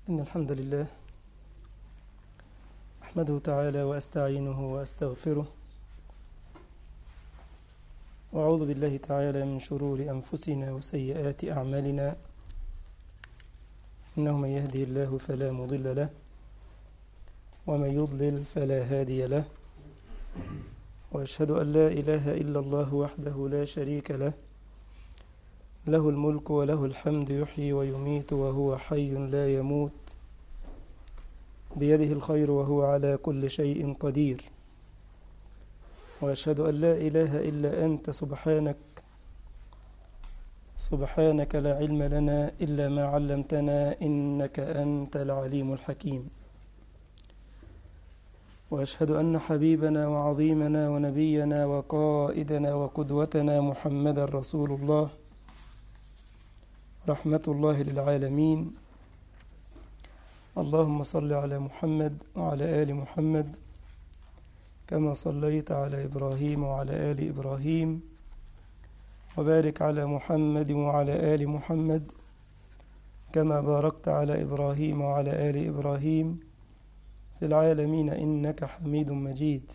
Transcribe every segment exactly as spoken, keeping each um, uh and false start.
إن الحمد لله أحمده تعالى وأستعينه وأستغفره، وأعوذ بالله تعالى من شرور أنفسنا وسيئات أعمالنا. إنه من يهدي الله فلا مضل له، ومن يضلل فلا هادي له، وأشهد أن لا إله إلا الله وحده لا شريك له، له الملك وله الحمد، يحيي ويميت وهو حي لا يموت، بيده الخير وهو على كل شيء قدير. وأشهد أن لا إله إلا أنت سبحانك سبحانك لا علم لنا إلا ما علمتنا، إنك أنت العليم الحكيم. وأشهد أن حبيبنا وعظيمنا ونبينا وقائدنا وقدوتنا محمدا رسول الله، رحمة الله للعالمين. اللهم صل على محمد وعلى آل محمد كما صليت على إبراهيم وعلى آل إبراهيم، وبارك على محمد وعلى آل محمد كما باركت على إبراهيم وعلى آل إبراهيم في العالمين إنك حميد مجيد.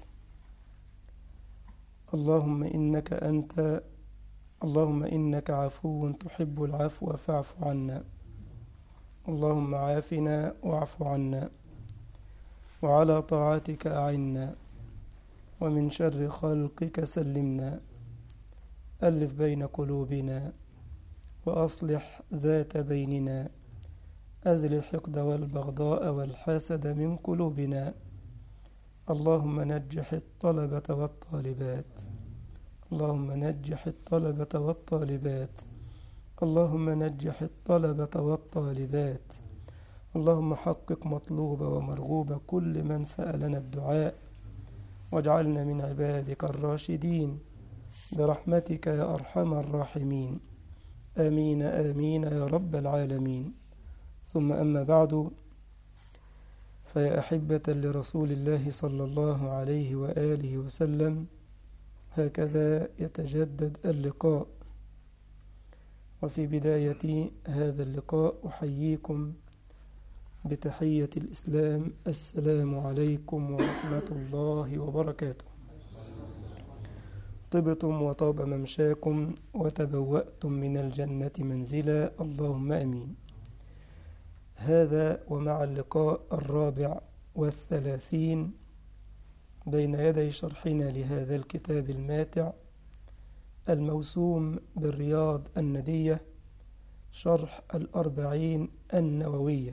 اللهم إنك أنت اللهم إنك عفو تحب العفو فاعف عنا. اللهم عافنا واعف عنا، وعلى طاعتك أعنا، ومن شر خلقك سلمنا. ألف بين قلوبنا وأصلح ذات بيننا، أزل الحقد والبغضاء والحسد من قلوبنا. اللهم نجح الطلبة والطالبات اللهم نجح الطلبة والطالبات اللهم نجح الطلبة والطالبات اللهم حقق مطلوب ومرغوب كل من سألنا الدعاء، واجعلنا من عبادك الراشدين برحمتك يا أرحم الراحمين. آمين آمين يا رب العالمين. ثم أما بعد، فيا أحبة لرسول الله صلى الله عليه وآله وسلم، هكذا يتجدد اللقاء. وفي بداية هذا اللقاء أحييكم بتحية الإسلام: السلام عليكم ورحمة الله وبركاته. طبتم وطاب ممشاكم وتبوأتم من الجنة منزلا، اللهم أمين. هذا ومع اللقاء الرابع والثلاثين بين يدي شرحنا لهذا الكتاب الماتع الموسوم بالرياض الندية، شرح الأربعين النووية.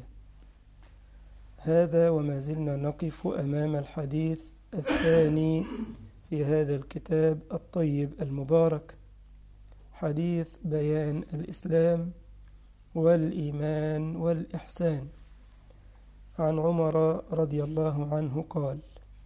هذا وما زلنا نقف أمام الحديث الثاني في هذا الكتاب الطيب المبارك، حديث بيان الإسلام والإيمان والإحسان. عن عمر رضي الله عنه قال: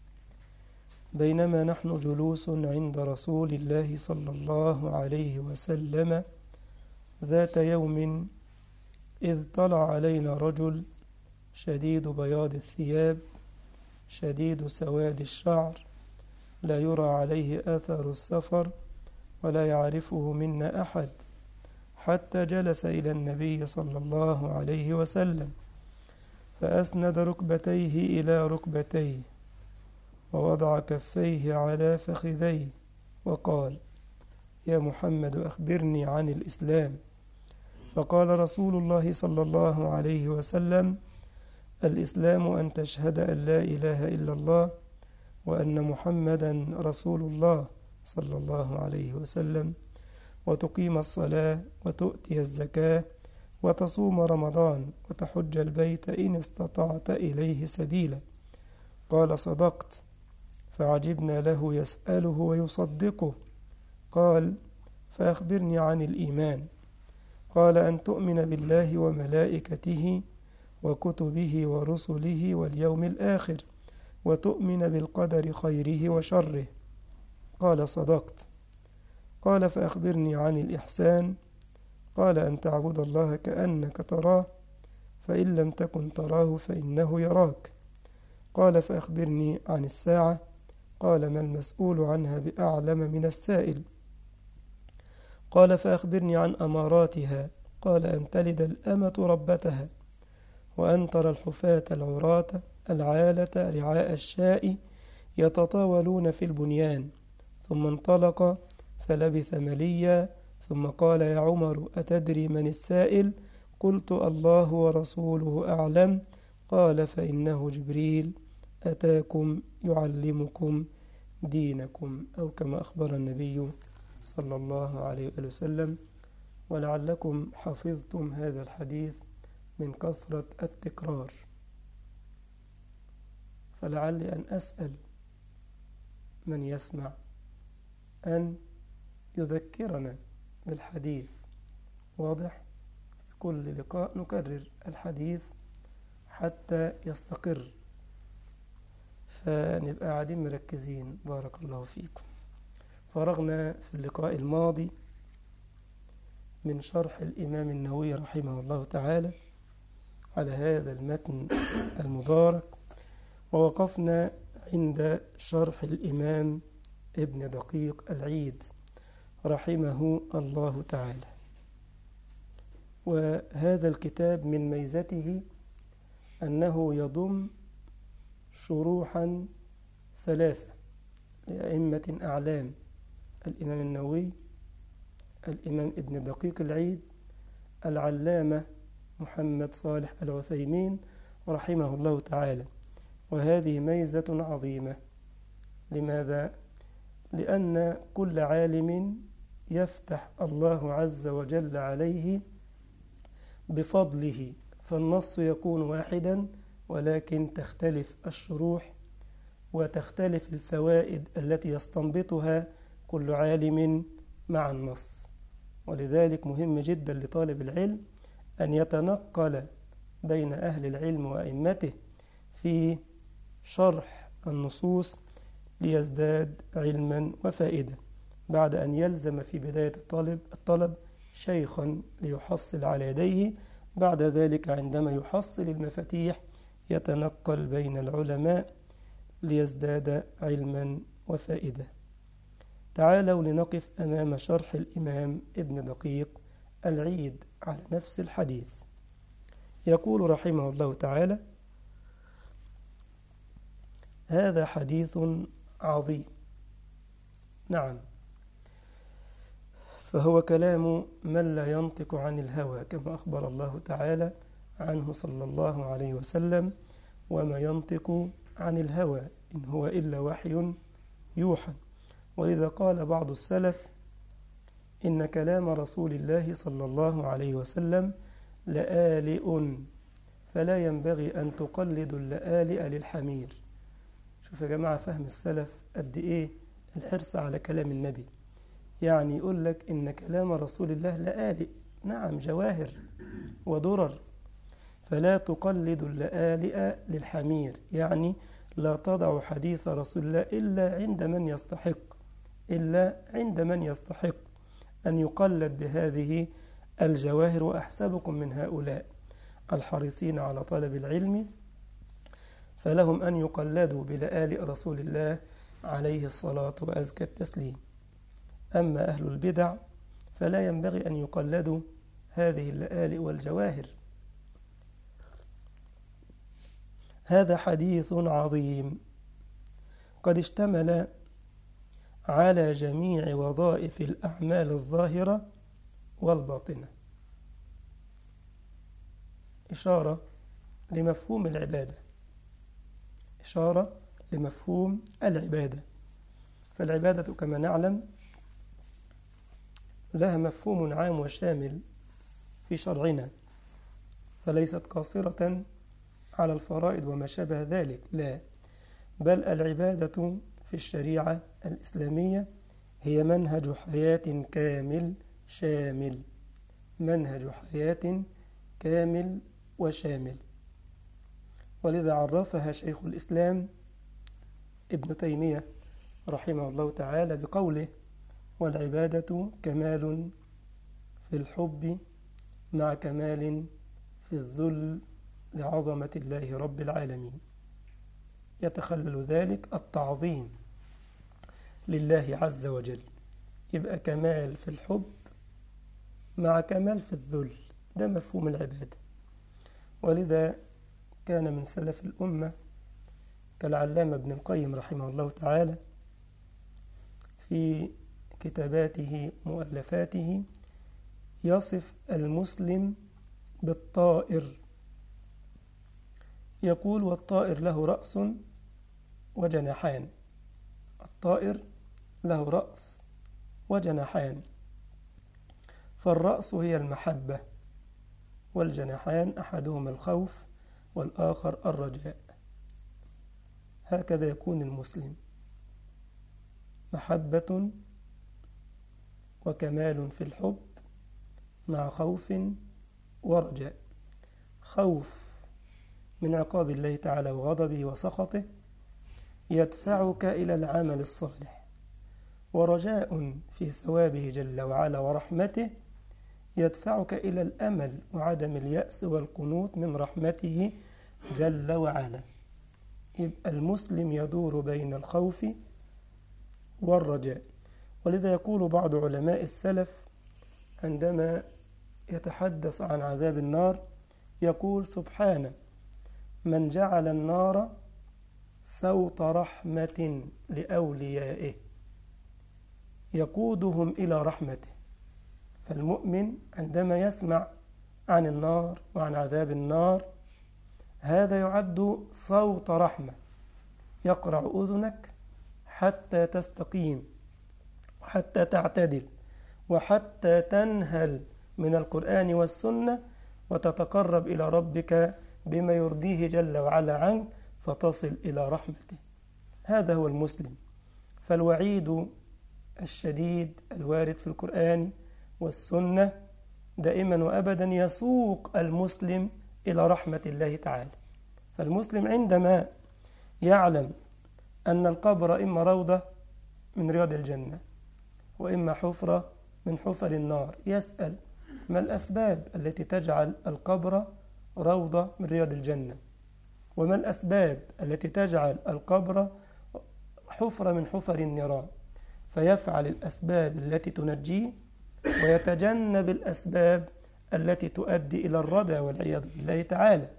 بينما نحن جلوس عند رسول الله صلى الله عليه وسلم ذات يوم، إذ طلع علينا رجل شديد بياض الثياب شديد سواد الشعر، لا يرى عليه أثر السفر ولا يعرفه منا أحد، حتى جلس إلى النبي صلى الله عليه وسلم، فأسند ركبتيه إلى ركبتيه، ووضع كفيه على فخذيه، وقال: يا محمد، أخبرني عن الإسلام. فقال رسول الله صلى الله عليه وسلم: الإسلام أن تشهد أن لا إله إلا الله وأن محمدا رسول الله صلى الله عليه وسلم، وتقيم الصلاة وتؤتي الزكاة وتصوم رمضان وتحج البيت إن استطعت إليه سبيلا. قال: صدقت. فعجبنا له يسأله ويصدقه. قال: فأخبرني عن الإيمان. قال: أن تؤمن بالله وملائكته وكتبه ورسله واليوم الآخر، وتؤمن بالقدر خيره وشره. قال: صدقت. قال: فأخبرني عن الإحسان. قال: أن تعبد الله كأنك تراه، فإن لم تكن تراه فإنه يراك. قال: فأخبرني عن الساعة. قال: ما المسؤول عنها بأعلم من السائل. قال: فأخبرني عن أماراتها. قال: أن تلد الأمة ربتها، وأن ترى الحفاة العراة العالة رعاء الشاء يتطاولون في البنيان. ثم انطلق فلبث مليا، ثم قال: يا عمر أتدري من السائل؟ قلت: الله ورسوله أعلم. قال: فإنه جبريل أتاكم يعلمكم دينكم، أو كما أخبر النبي صلى الله عليه وسلم. ولعلكم حفظتم هذا الحديث من كثرة التكرار، فلعلي أن أسأل من يسمع أن يذكرنا بالحديث. واضح؟ في كل لقاء نكرر الحديث حتى يستقر، فنبقى قاعدين مركزين. بارك الله فيكم. فرغنا في اللقاء الماضي من شرح الإمام النووي رحمه الله تعالى على هذا المتن المبارك، ووقفنا عند شرح الإمام ابن دقيق العيد رحمه الله تعالى. وهذا الكتاب من ميزته أنه يضم شروحا ثلاثة لأئمة أعلام: الإمام النووي، الإمام ابن دقيق العيد، العلامة محمد صالح العثيمين رحمه الله تعالى. وهذه ميزة عظيمة. لماذا؟ لأن كل عالم يفتح الله عز وجل عليه بفضله، فالنص يكون واحدا ولكن تختلف الشروح وتختلف الفوائد التي يستنبطها كل عالم مع النص. ولذلك مهم جدا لطالب العلم أن يتنقل بين أهل العلم وأئمته في شرح النصوص ليزداد علما وفائدة، بعد أن يلزم في بداية الطالب الطلب شيخا ليحصل على يديه. بعد ذلك عندما يحصل المفاتيح يتنقل بين العلماء ليزداد علما وفائدة. تعالوا لنقف أمام شرح الإمام ابن دقيق العيد على نفس الحديث. يقول رحمه الله تعالى: هذا حديث عظيم. نعم، فهو كلام من لا ينطق عن الهوى، كما أخبر الله تعالى عنه صلى الله عليه وسلم: وما ينطق عن الهوى إن هو إلا وحي يوحى. ولذا قال بعض السلف: إن كلام رسول الله صلى الله عليه وسلم لآلئ، فلا ينبغي أن تقلدوا اللآلئ للحمير. شوف يا جماعة فهم السلف قد إيه الحرص على كلام النبي. يعني يقول لك إن كلام رسول الله لآلئ، نعم، جواهر ودرر، فلا تقلدوا اللآلئ للحمير، يعني لا تضع حديث رسول الله إلا عند من يستحق إلا عند من يستحق أن يقلد بهذه الجواهر. وأحسبكم من هؤلاء الحريصين على طلب العلم، فلهم أن يقلدوا بلآلئ رسول الله عليه الصلاة وأزكى التسليم. أما أهل البدع فلا ينبغي أن يقلدوا هذه اللآلئ والجواهر. هذا حديث عظيم قد اشتمل على جميع وظائف الأعمال الظاهرة والباطنة، إشارة لمفهوم العبادة إشارة لمفهوم العبادة. فالعبادة كما نعلم لها مفهوم عام وشامل في شرعنا، فليست قاصرة على الفرائض وما شابه ذلك، لا، بل العبادة في الشريعة الإسلامية هي منهج حياة كامل شامل منهج حياة كامل وشامل. ولذا عرفها شيخ الإسلام ابن تيمية رحمه الله تعالى بقوله: والعبادة كمال في الحب مع كمال في الذل لعظمة الله رب العالمين. يتخلل ذلك التعظيم لله عز وجل، يبقى كمال في الحب مع كمال في الذل، ده مفهوم العبادة. ولذا كان من سلف الأمة كالعلامة ابن القيم رحمه الله تعالى في كتاباته مؤلفاته يصف المسلم بالطائر، يقول: والطائر له رأس وجناحان. الطائر له رأس وجناحان، فالرأس هي المحبة، والجناحان أحدهما الخوف والآخر الرجاء. هكذا يكون المسلم: محبة وكمال في الحب مع خوف ورجاء. خوف من عقاب الله تعالى وغضبه وسخطه يدفعك إلى العمل الصالح، ورجاء في ثوابه جل وعلا ورحمته يدفعك إلى الأمل وعدم اليأس والقنوط من رحمته جل وعلا. يبقى المسلم يدور بين الخوف والرجاء. ولذا يقول بعض علماء السلف عندما يتحدث عن عذاب النار، يقول: سبحانه من جعل النار سوط رحمة لأوليائه يقودهم إلى رحمته. فالمؤمن عندما يسمع عن النار وعن عذاب النار هذا يعد صوت رحمة يقرع أذنك حتى تستقيم وحتى تعتدل وحتى تنهل من القرآن والسنة وتتقرب إلى ربك بما يرضيه جل وعلا عنك فتصل إلى رحمته. هذا هو المسلم. فالوعيد الشديد الوارد في القرآن والسنة دائما وأبدا يسوق المسلم إلى رحمة الله تعالى. فالمسلم عندما يعلم أن القبر إما روضة من رياض الجنة وإما حفرة من حفر النار يسأل: ما الأسباب التي تجعل القبر روضة من رياض الجنة؟ وما الأسباب التي تجعل القبر حفرة من حفر النيران؟ فيفعل الأسباب التي تنجيه ويتجنب الأسباب التي تؤدي إلى الردى والعياذ بالله تعالى.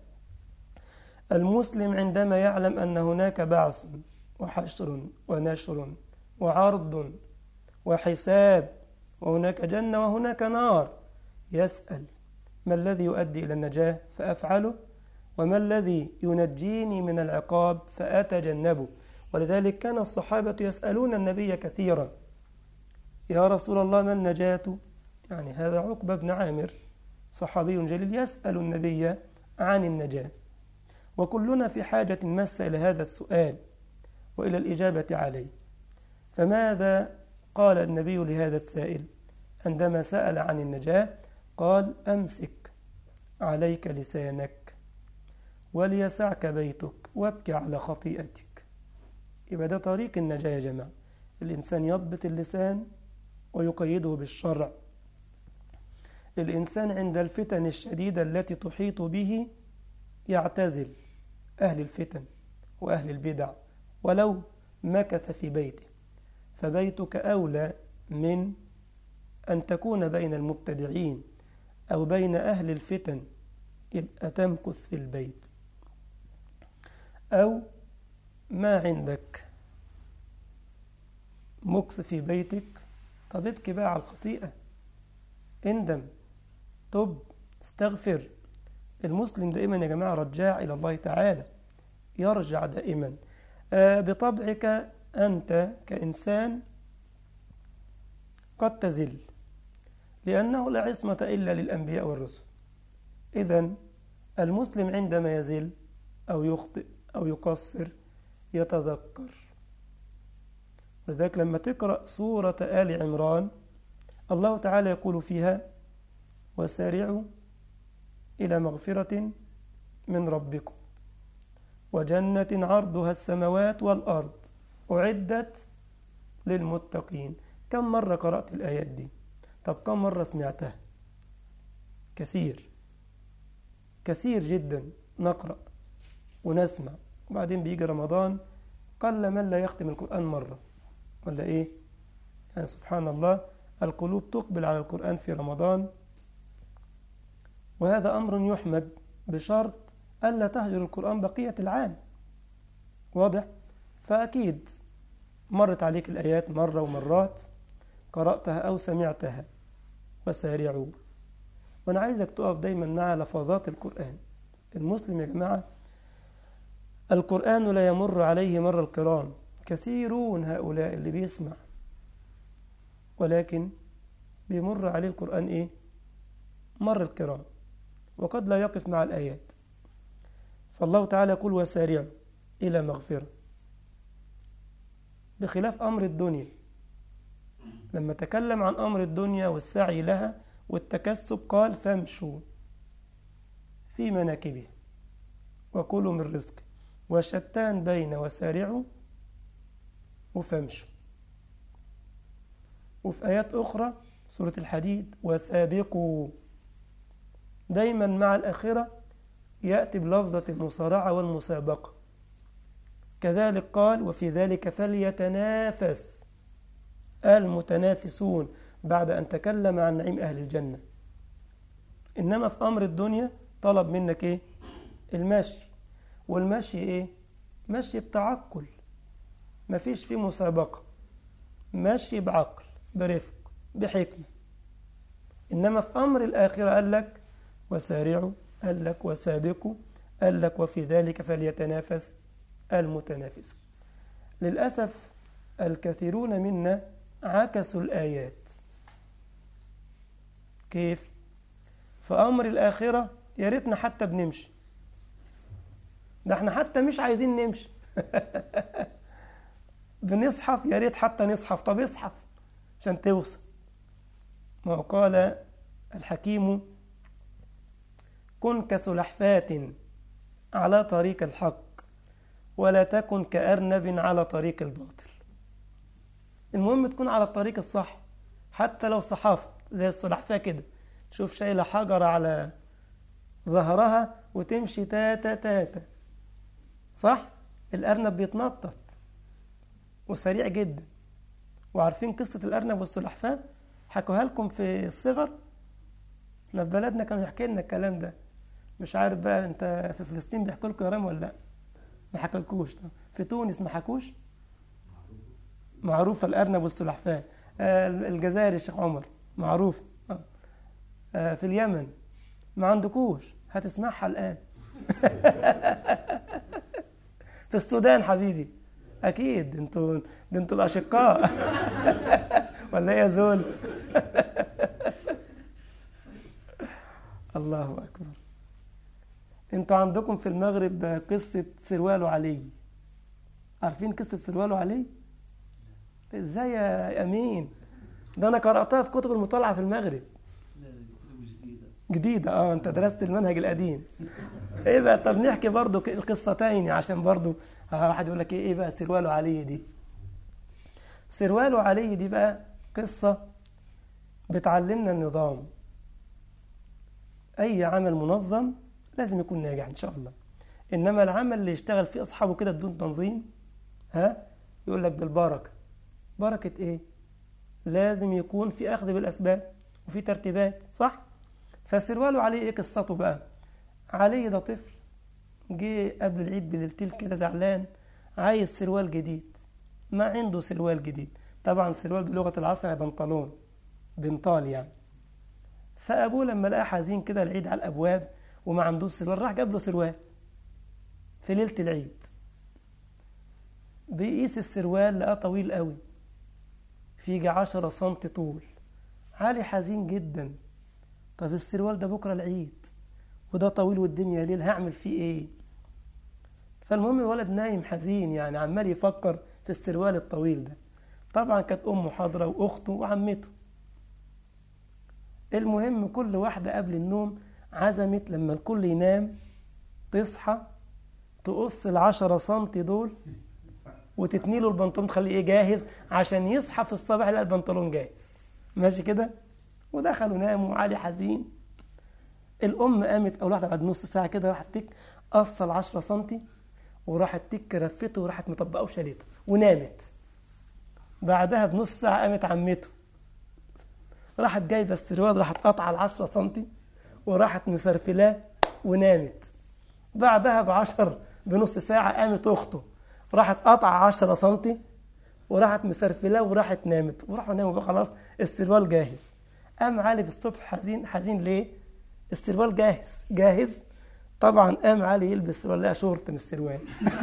المسلم عندما يعلم أن هناك بعث وحشر ونشر وعرض وحساب وهناك جنة وهناك نار يسأل: ما الذي يؤدي إلى النجاة فأفعله، وما الذي ينجيني من العقاب فأتجنبه. ولذلك كان الصحابة يسألون النبي كثيرا: يا رسول الله ما النجاة؟ يعني هذا عقبة بن عامر صحابي جليل يسأل النبي عن النجاة، وكلنا في حاجة ماسة إلى هذا السؤال وإلى الإجابة عليه. فماذا قال النبي لهذا السائل عندما سأل عن النجاة؟ قال: أمسك عليك لسانك وليسعك بيتك وابكي على خطيئتك. يبقى ده طريق النجاة يا جماعة. الإنسان يضبط اللسان ويقيده بالشرع. الإنسان عند الفتن الشديدة التي تحيط به يعتزل أهل الفتن وأهل البدع ولو مكث في بيته، فبيتك أولى من أن تكون بين المبتدعين أو بين أهل الفتن، يبقى تمكث في البيت. أو ما عندك مكث في بيتك، طب ابكي بقى على الخطيئة، اندم، تب، استغفر. المسلم دائما يا جماعة رجاع إلى الله تعالى، يرجع دائما. آه بطبعك أنت كإنسان قد تزل، لأنه لا عصمة إلا للأنبياء والرسل. إذن المسلم عندما يزل أو يخطئ أو يقصر يتذكر. لذلك لما تقرأ سورة آل عمران الله تعالى يقول فيها: وسارعوا إلى مغفرة من ربكم وجنة عرضها السماوات والأرض أعدت للمتقين. كم مرة قرأت الآيات دي؟ طب كم مرة سمعتها؟ كثير كثير جدا نقرأ ونسمع، وبعدين بيجي رمضان قل من لا يختم القرآن مرة ولا إيه؟ يعني سبحان الله القلوب تقبل على القرآن في رمضان، وهذا أمر يحمد بشرط ألا تهجر القرآن بقية العام. واضح؟ فأكيد مرت عليك الآيات مرة ومرات، قرأتها أو سمعتها. وسارعوا. وأنا عايزك تقف دايما مع لفظات القرآن. المسلم يا جماعة القرآن لا يمر عليه مر الكرام، كثيرون هؤلاء اللي بيسمع، ولكن بيمر عليه القرآن إيه؟ مر الكرام، وقد لا يقف مع الآيات. فالله تعالى يقول وسارعوا إلى مغفرة، بخلاف أمر الدنيا. لما تكلم عن أمر الدنيا والسعي لها والتكسب قال فامشوا في مناكبها وكلوا من رزقه، وشتان بين وسارعوا وفامشوا. وفي آيات أخرى سورة الحديد وسابقوا، دايما مع الآخرة يأتي بلفظة المصارعة والمسابقة. كذلك قال وفي ذلك فليتنافس المتنافسون، بعد أن تكلم عن نعيم أهل الجنة. إنما في أمر الدنيا طلب منك إيه؟ المشي. والمشي إيه؟ مشي بتعقل، مفيش فيه مسابقة، مشي بعقل برفق بحكمة. إنما في أمر الآخرة قال لك وسارعوا، قال لك وسابقوا، قال لك وفي ذلك فليتنافس المتنافسون. للأسف الكثيرون منا عكسوا الآيات. كيف؟ في أمر الآخرة يا ريتنا حتى بنمشي، ده احنا حتى مش عايزين نمشي بنصحف، يا ريت حتى نصحف. طب اصحف عشان توصل. ما قال الحكيم كن كسلحفاة على طريق الحق ولا تكن كأرنب على طريق الباطل. المهم تكون على الطريق الصح، حتى لو صحفت زي السلحفاة كده، شوف شايلة حجرة على ظهرها وتمشي تاتا تاتا، صح؟ الأرنب بيتنطط وسريع جدا. وعارفين قصة الأرنب والسلحفاة؟ حكوها لكم في الصغر. احنا في بلدنا كانوا يحكي لنا الكلام ده. مش عارف بقى انت في فلسطين بيحكوا لكم يا رام ولا لا؟ ما حكالكوش. في تونس ما حكوش؟ معروفة الأرنب والسلحفاة. آه الجزائر الشيخ عمر معروف. آه. آه في اليمن ما عندكوش، هتسمعها الآن في السودان حبيبي أكيد انتوا انتوا الأشقاء ولا يا زول الله أكبر. انتوا عندكم في المغرب قصة سروال علي. عارفين قصة سروال علي؟ ازاي يا أمين؟ ده أنا قرأتها في كتب المطالعة في المغرب. لا كتب جديدة. جديدة اه، انت درست المنهج القديم. ايه بقى؟ طب نحكي برضو القصتين عشان برضو واحد يقول لك ايه ايه بقى سروال علي دي. سروال علي دي بقى قصة بتعلمنا النظام. أي عمل منظم لازم يكون ناجح إن شاء الله. إنما العمل اللي يشتغل فيه أصحابه كده بدون تنظيم، ها يقول لك بالبركة. بركة إيه؟ لازم يكون في أخذ بالأسباب وفي ترتيبات، صح؟ فسروال علي إيه قصته بقى؟ علي ده طفل جه قبل العيد بليلتين كده زعلان، عايز سروال جديد، ما عنده سروال جديد. طبعا سروال بلغة العصر بنطلون، بنطال يعني. فأبوه لما لقى حزين كده العيد على الأبواب وما عندوش سروال، راح جاب له سروال في ليلة العيد. بيقيس السروال لقاه طويل قوي، فيجي عشرة سنتي طول. علي حزين جدا، طب السروال ده بكرة العيد وده طويل والدنيا ليل، هعمل فيه ايه؟ فالمهم الولد نايم حزين يعني، عمال يفكر في السروال الطويل ده. طبعا كانت أمه حاضرة وأخته وعمته. المهم كل واحدة قبل النوم عزمت لما الكل ينام تصحى تقص العشرة سنتي دول وتتنيله البنطلون، تخليه ايه جاهز عشان يصحى في الصباح يلاقي البنطلون جاهز. ماشي كده؟ ودخلوا ناموا وعلي حزين. الأم قامت أول واحدة بعد نص ساعة كده، راحت تك قصة العشرة سنتي وراحت تك رفته وراحت مطبقه وشالته ونامت. بعدها بنص ساعة قامت عمته، راحت جايبة السروال، راحت قطع العشرة سنتي وراحت مسرفلاه ونامت. بعدها بعشر بنص ساعة قامت أخته راحت قطع عشرة سنتي وراحت مسرفلاه وراحت نامت وراحوا ناموا بقى خلاص السروال جاهز. قام علي في الصبح حزين حزين ليه؟ السروال جاهز جاهز طبعا. قام علي يلبس سروال لقى شورت من السروال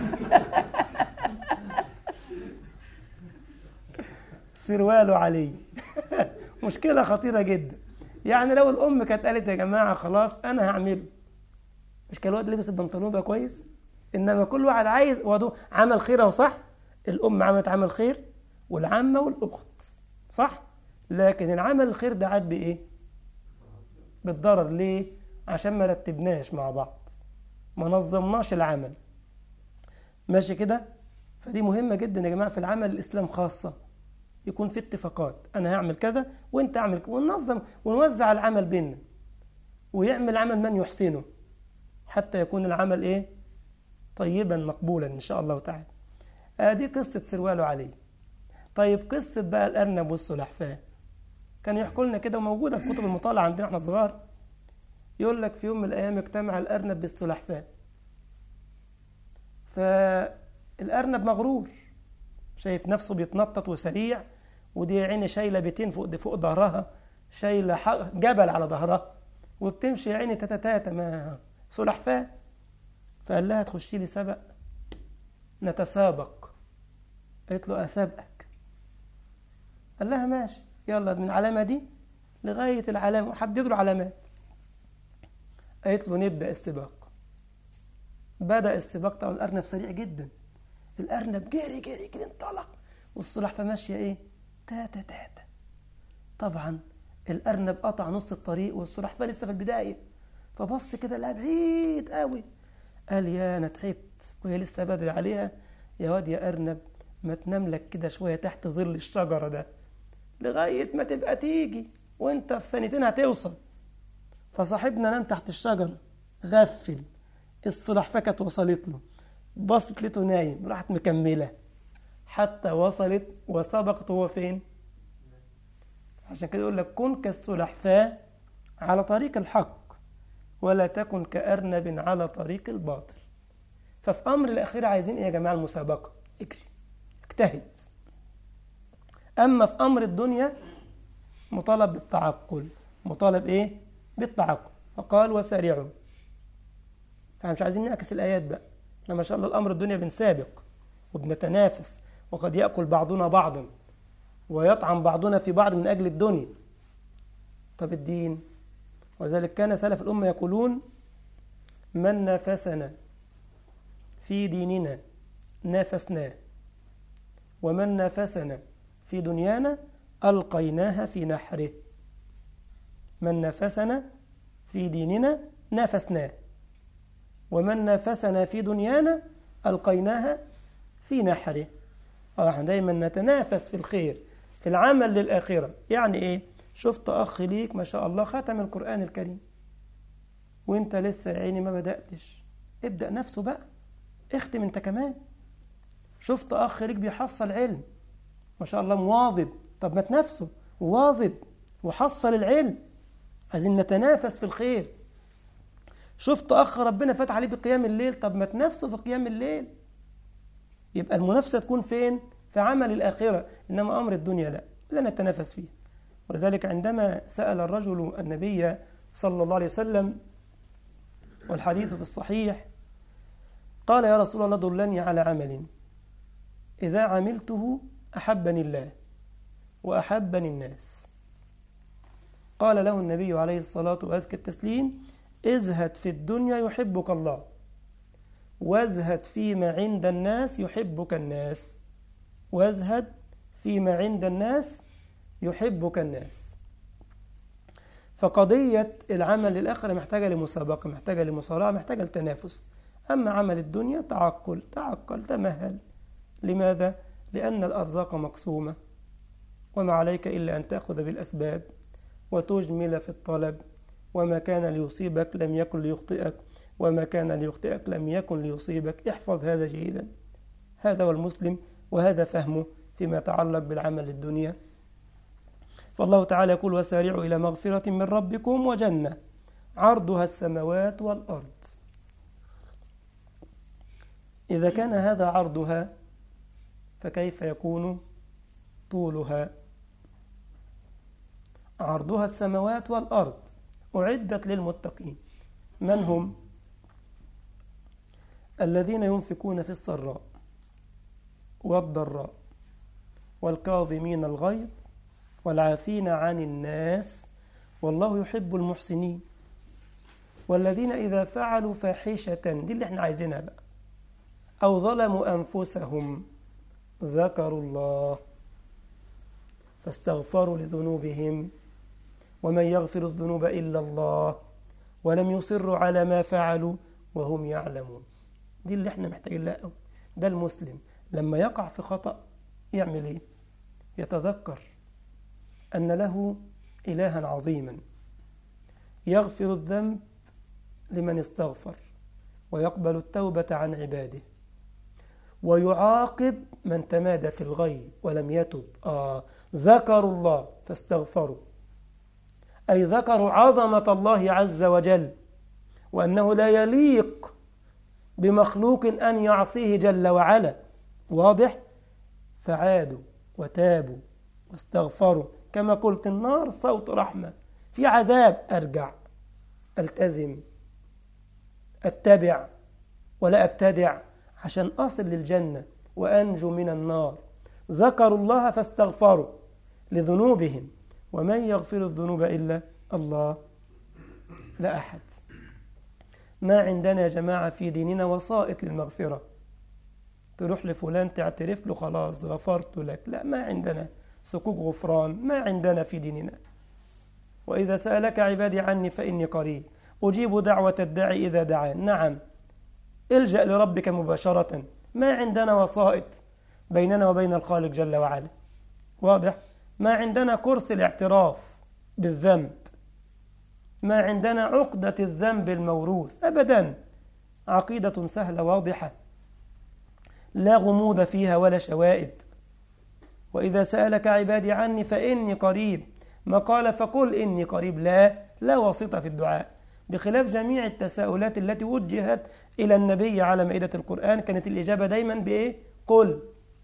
سرواله علي مشكلة خطيرة جدا. يعني لو الأم كانت قالت يا جماعة خلاص أنا هعمله، مش كان الواد لبس البنطلون بقى كويس؟ إنما كل واحد عايز وضو عمل خير أو صح؟ الأم عملت عمل خير والعمة والأخت صح؟ لكن العمل الخير ده عاد بإيه؟ بالضرر. ليه؟ عشان ما رتبناش مع بعض، ما نظمناش العمل ماشي كده. فدي مهمة جدا يا جماعة في العمل الإسلام خاصة، يكون في اتفاقات، أنا هعمل كذا وإنت اعمل كذا، وننظم ونوزع العمل بيننا، ويعمل عمل من يحسنه حتى يكون العمل إيه؟ طيبا مقبولا إن شاء الله تعالى. آه دي قصة سرواله عليه. طيب قصة بقى الأرنب والسلحفاة كانوا يحكوا لنا كده وموجودة في كتب المطالعة عندنا احنا صغار. يقول لك في يوم من الأيام اجتمع الأرنب بالسلحفاة، فالأرنب مغرور شايف نفسه بيتنطط وسريع، ودي عيني شايلة بيتين فوق فوق ظهرها، شايلة جبل على ظهرها وبتمشي يا عيني تاتا تاتا ما سلحفاة. فقال لها تخشي لي سبق نتسابق. قالت له أسابقك. قال لها ماشي يلا من العلامة دي لغاية العلامة حددوا العلامات. قالت له نبدأ السباق. بدأ السباق. طبعا الأرنب سريع جدا، الأرنب جري جري كده انطلق والسلحفاة ماشية إيه تاتا تاتا. طبعا الأرنب قطع نص الطريق والسلحفاة لسه في البداية، فبص كده لها بعيد قوي قال يا أنا تعبت وهي لسه بدري عليها، يا واد يا أرنب ما تنام لك كده شوية تحت ظل الشجرة ده لغاية ما تبقى تيجي وانت في سنتين هتوصل. فصاحبنا نام تحت الشجرة غفل، السلحفاة كانت وصلت له، بصت لقيته نايم راحت مكملة حتى وصلت وسبقت. هو فين؟ عشان كده يقول لك كن كالسلحفاة على طريق الحق ولا تكن كأرنب على طريق الباطل. ففي أمر الأخير عايزين إيه يا جماعة؟ المسابقة، اجري اجتهد. أما في أمر الدنيا مطالب بالتعقل، مطالب إيه؟ بالتعقل. فقال وسارعوا. فاحنا مش عايزين نعكس الآيات بقى، احنا ما شاء الله الأمر الدنيا بنسابق وبنتنافس، وقد يأكل بعضنا بعضا ويطعم بعضنا في بعض من أجل الدنيا. طب الدين؟ وذلك كان سلف الأمة يقولون من نافسنا في ديننا نافسناه، ومن نافسنا في دنيانا ألقيناها في نحره. من نافسنا في ديننا نافسناه، ومن نافسنا في دنيانا ألقيناها في نحره. احنا دايما نتنافس في الخير في العمل للآخرة. يعني ايه؟ شفت أخ ليك ما شاء الله ختم القرآن الكريم وانت لسه يا عيني ما بدأتش، ابدأ نفسه بقى، اختم انت كمان. شفت أخ ليك بيحصل علم ما شاء الله مواظب، طب ما تنافسه وواظب وحصل العلم. عايزين نتنافس في الخير. شفت أخ ربنا فتح عليه بقيام الليل، طب ما تنافسه في قيام الليل. يبقى المنافسة تكون فين؟ في عمل الآخرة، إنما أمر الدنيا لا لا نتنافس فيه. ولذلك عندما سأل الرجل النبي صلى الله عليه وسلم والحديث في الصحيح قال يا رسول الله دلني على عمل إذا عملته أحبني الله وأحبني الناس. قال له النبي عليه الصلاة وأزكى التسليم ازهد في الدنيا يحبك الله وازهد فيما عند الناس يحبك الناس. وازهد فيما عند الناس يحبك الناس. فقضية العمل للآخرة محتاجة لمسابقة، محتاجة لمصارعة، محتاجة لتنافس. أما عمل الدنيا تعقل تعقل تمهل. لماذا؟ لأن الأرزاق مقسومة وما عليك إلا أن تأخذ بالأسباب وتجمل في الطلب. وما كان ليصيبك لم يكن ليخطئك، وما كان ليخطئك لم يكن ليصيبك. احفظ هذا جيدا. هذا هو المسلم وهذا فهمه فيما يتعلق بالعمل الدنيا. فالله تعالى يقول وسارعوا إلى مغفرة من ربكم وجنة عرضها السماوات والأرض إذا كان هذا عرضها فكيف يكون طولها؟ عرضها السماوات والأرض، أعدت للمتقين. من هم؟ الذين ينفقون في السراء والضراء والكاظمين الغيظ والعافين عن الناس والله يحب المحسنين. والذين إذا فعلوا فاحشة، دي اللي احنا عايزينها بقى، أو ظلموا أنفسهم ذكروا الله فاستغفروا لذنوبهم ومن يغفر الذنوب إلا الله ولم يصروا على ما فعلوا وهم يعلمون. دي اللي احنا محتاجين لها. ده المسلم لما يقع في خطأ يعمل ايه؟ يتذكر أن له إلها عظيما يغفر الذنب لمن استغفر ويقبل التوبة عن عباده ويعاقب من تمادى في الغي ولم يتب. آه ذكروا الله فاستغفروا، أي ذكروا عظمة الله عز وجل وأنه لا يليق بمخلوق أن يعصيه جل وعلا. واضح؟ فعادوا وتابوا واستغفروا. كما قلت النار صوت رحمة، في عذاب، أرجع ألتزم أتبع ولا أبتدع عشان أصل للجنة وأنجو من النار. ذكروا الله فاستغفروا لذنوبهم ومن يغفر الذنوب إلا الله، لا أحد. ما عندنا يا جماعة في ديننا وسائط للمغفرة، تروح لفلان تعترف له خلاص غفرت لك، لا، ما عندنا سكوك غفران، ما عندنا في ديننا. وإذا سألك عبادي عني فإني قريب أجيب دعوة الداعي إذا دعان. نعم، الجأ لربك مباشرة، ما عندنا وسائط بيننا وبين الخالق جل وعلا. واضح؟ ما عندنا كرسي الاعتراف بالذنب، ما عندنا عقدة الذنب الموروث أبدا. عقيدة سهلة واضحة لا غموض فيها ولا شوائب. وإذا سألك عبادي عني فإني قريب، ما قال فقل إني قريب، لا لا واسطة في الدعاء. بخلاف جميع التساؤلات التي وجهت إلى النبي على مائدة القرآن كانت الإجابة دايما بإيه؟ قل.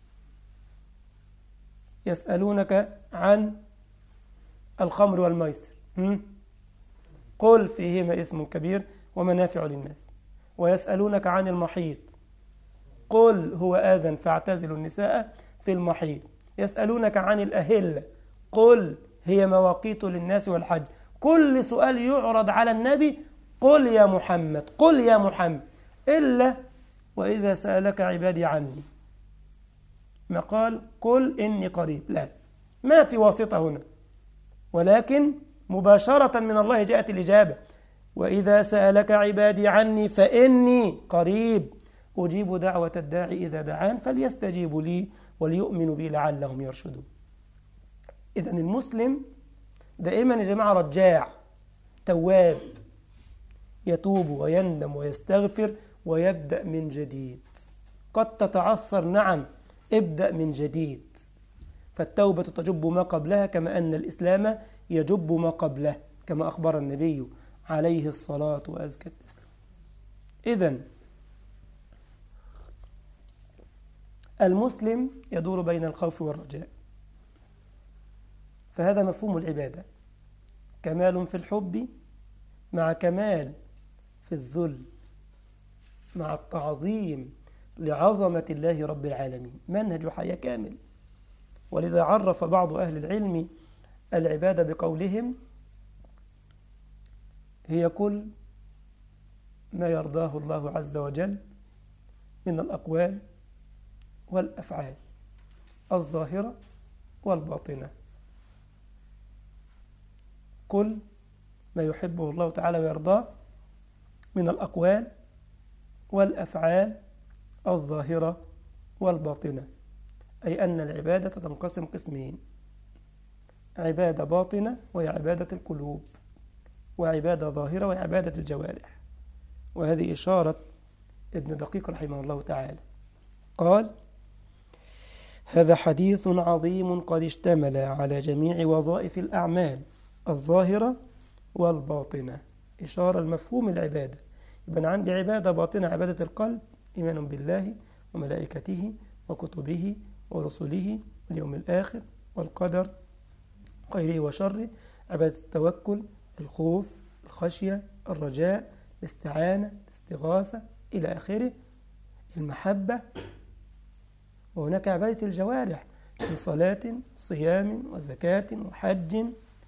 يسألونك عن الخمر والميسر، قل فيهما إثم كبير ومنافع للناس. ويسألونك عن المحيط، قل هو آذى فاعتزلوا النساء في المحيط. يسألونك عن الأهلة، قل هي مواقيت للناس والحج. كل سؤال يعرض على النبي قل يا محمد، قل يا محمد، إلا وإذا سألك عبادي عني ما قال قل إني قريب، لا، ما في واسطة هنا، ولكن مباشرة من الله جاءت الإجابة. وإذا سألك عبادي عني فإني قريب أجيب دعوة الداعي إذا دعان فليستجيبوا لي وليؤمنوا بي لعلهم يرشدون. إذن المسلم دائما يا جماعة رجاع تواب، يتوب ويندم ويستغفر ويبدأ من جديد. قد تتعثر، نعم، ابدأ من جديد، فالتوبة تجب ما قبلها كما أن الإسلام يجب ما قبله كما أخبر النبي عليه الصلاة وأزكى التسليم. إذن المسلم يدور بين الخوف والرجاء، فهذا مفهوم العبادة، كمال في الحب مع كمال في الذل مع التعظيم لعظمة الله رب العالمين، منهج حياة كامل. ولذا عرف بعض أهل العلم العبادة بقولهم هي كل ما يرضاه الله عز وجل من الأقوال والأفعال الظاهرة والباطنة، كل ما يحبه الله تعالى ويرضاه من الأقوال والأفعال الظاهرة والباطنة. أي أن العبادة تنقسم قسمين: عبادة باطنة وهي عبادة القلوب، وعبادة ظاهرة وهي عبادة الجوارح. وهذه إشارة ابن دقيق رحمه الله تعالى، قال: هذا حديث عظيم قد اشتمل على جميع وظائف الأعمال الظاهرة والباطنة. إشارة المفهوم العبادة، يبقى عندي عبادة باطنة عبادة القلب، إيمان بالله وملائكته وكتبه ورسله واليوم الآخر والقدر خيره وشره، عبادة التوكل، الخوف، الخشية، الرجاء، الاستعانة، الاستغاثة إلى آخره، المحبة. وهناك عبادة الجوارح في صلاة صيام وزكاة وحج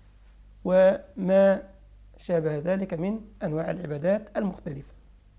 وما شابه ذلك من أنواع العبادات المختلفة.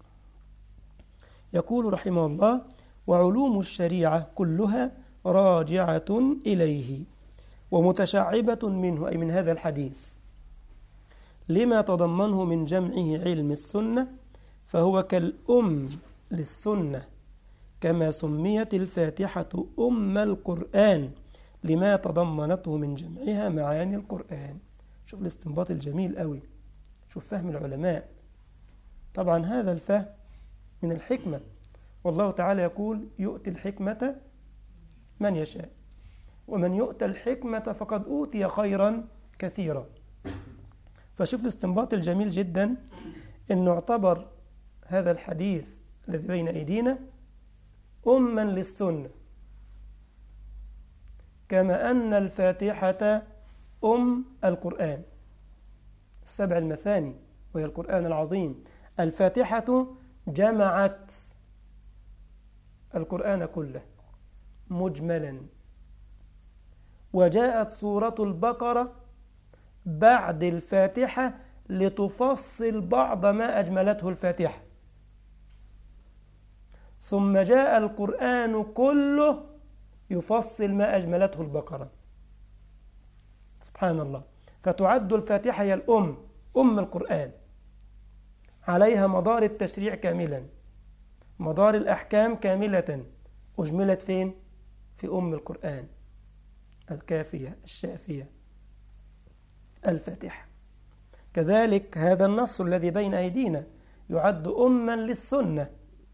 يقول رحمه الله: وعلوم الشريعة كلها راجعة إليه ومتشعبة منه، أي من هذا الحديث، لما تضمنه من جمعه علم السنة، فهو كالأم للسنة، كما سميت الفاتحة أم القرآن لما تضمنته من جمعها معاني القرآن. شوف الاستنباط الجميل قوي، شوف فهم العلماء. طبعا هذا الفهم من الحكمة، والله تعالى يقول: يؤتي الحكمة من يشاء، ومن يؤتى الحكمة فقد أوتي خيرا كثيرا. فشوف الاستنباط الجميل جدا، أنه اعتبر هذا الحديث الذي بين أيدينا أما للسنة، كما أن الفاتحة أم القرآن، السبع المثاني وهي القرآن العظيم. الفاتحة جمعت القرآن كله مجملا، وجاءت سورة البقرة بعد الفاتحة لتفصل بعض ما أجملته الفاتحة، ثم جاء القرآن كله يفصل ما أجملته البقرة. سبحان الله. فتعد الفاتحة هي الأم، أم القرآن، عليها مدار التشريع كاملا، مدار الأحكام كاملة، أجملت فين؟ في أم القرآن الكافية الشافية الفاتحة. كذلك هذا النص الذي بين أيدينا يعد أما للسنة،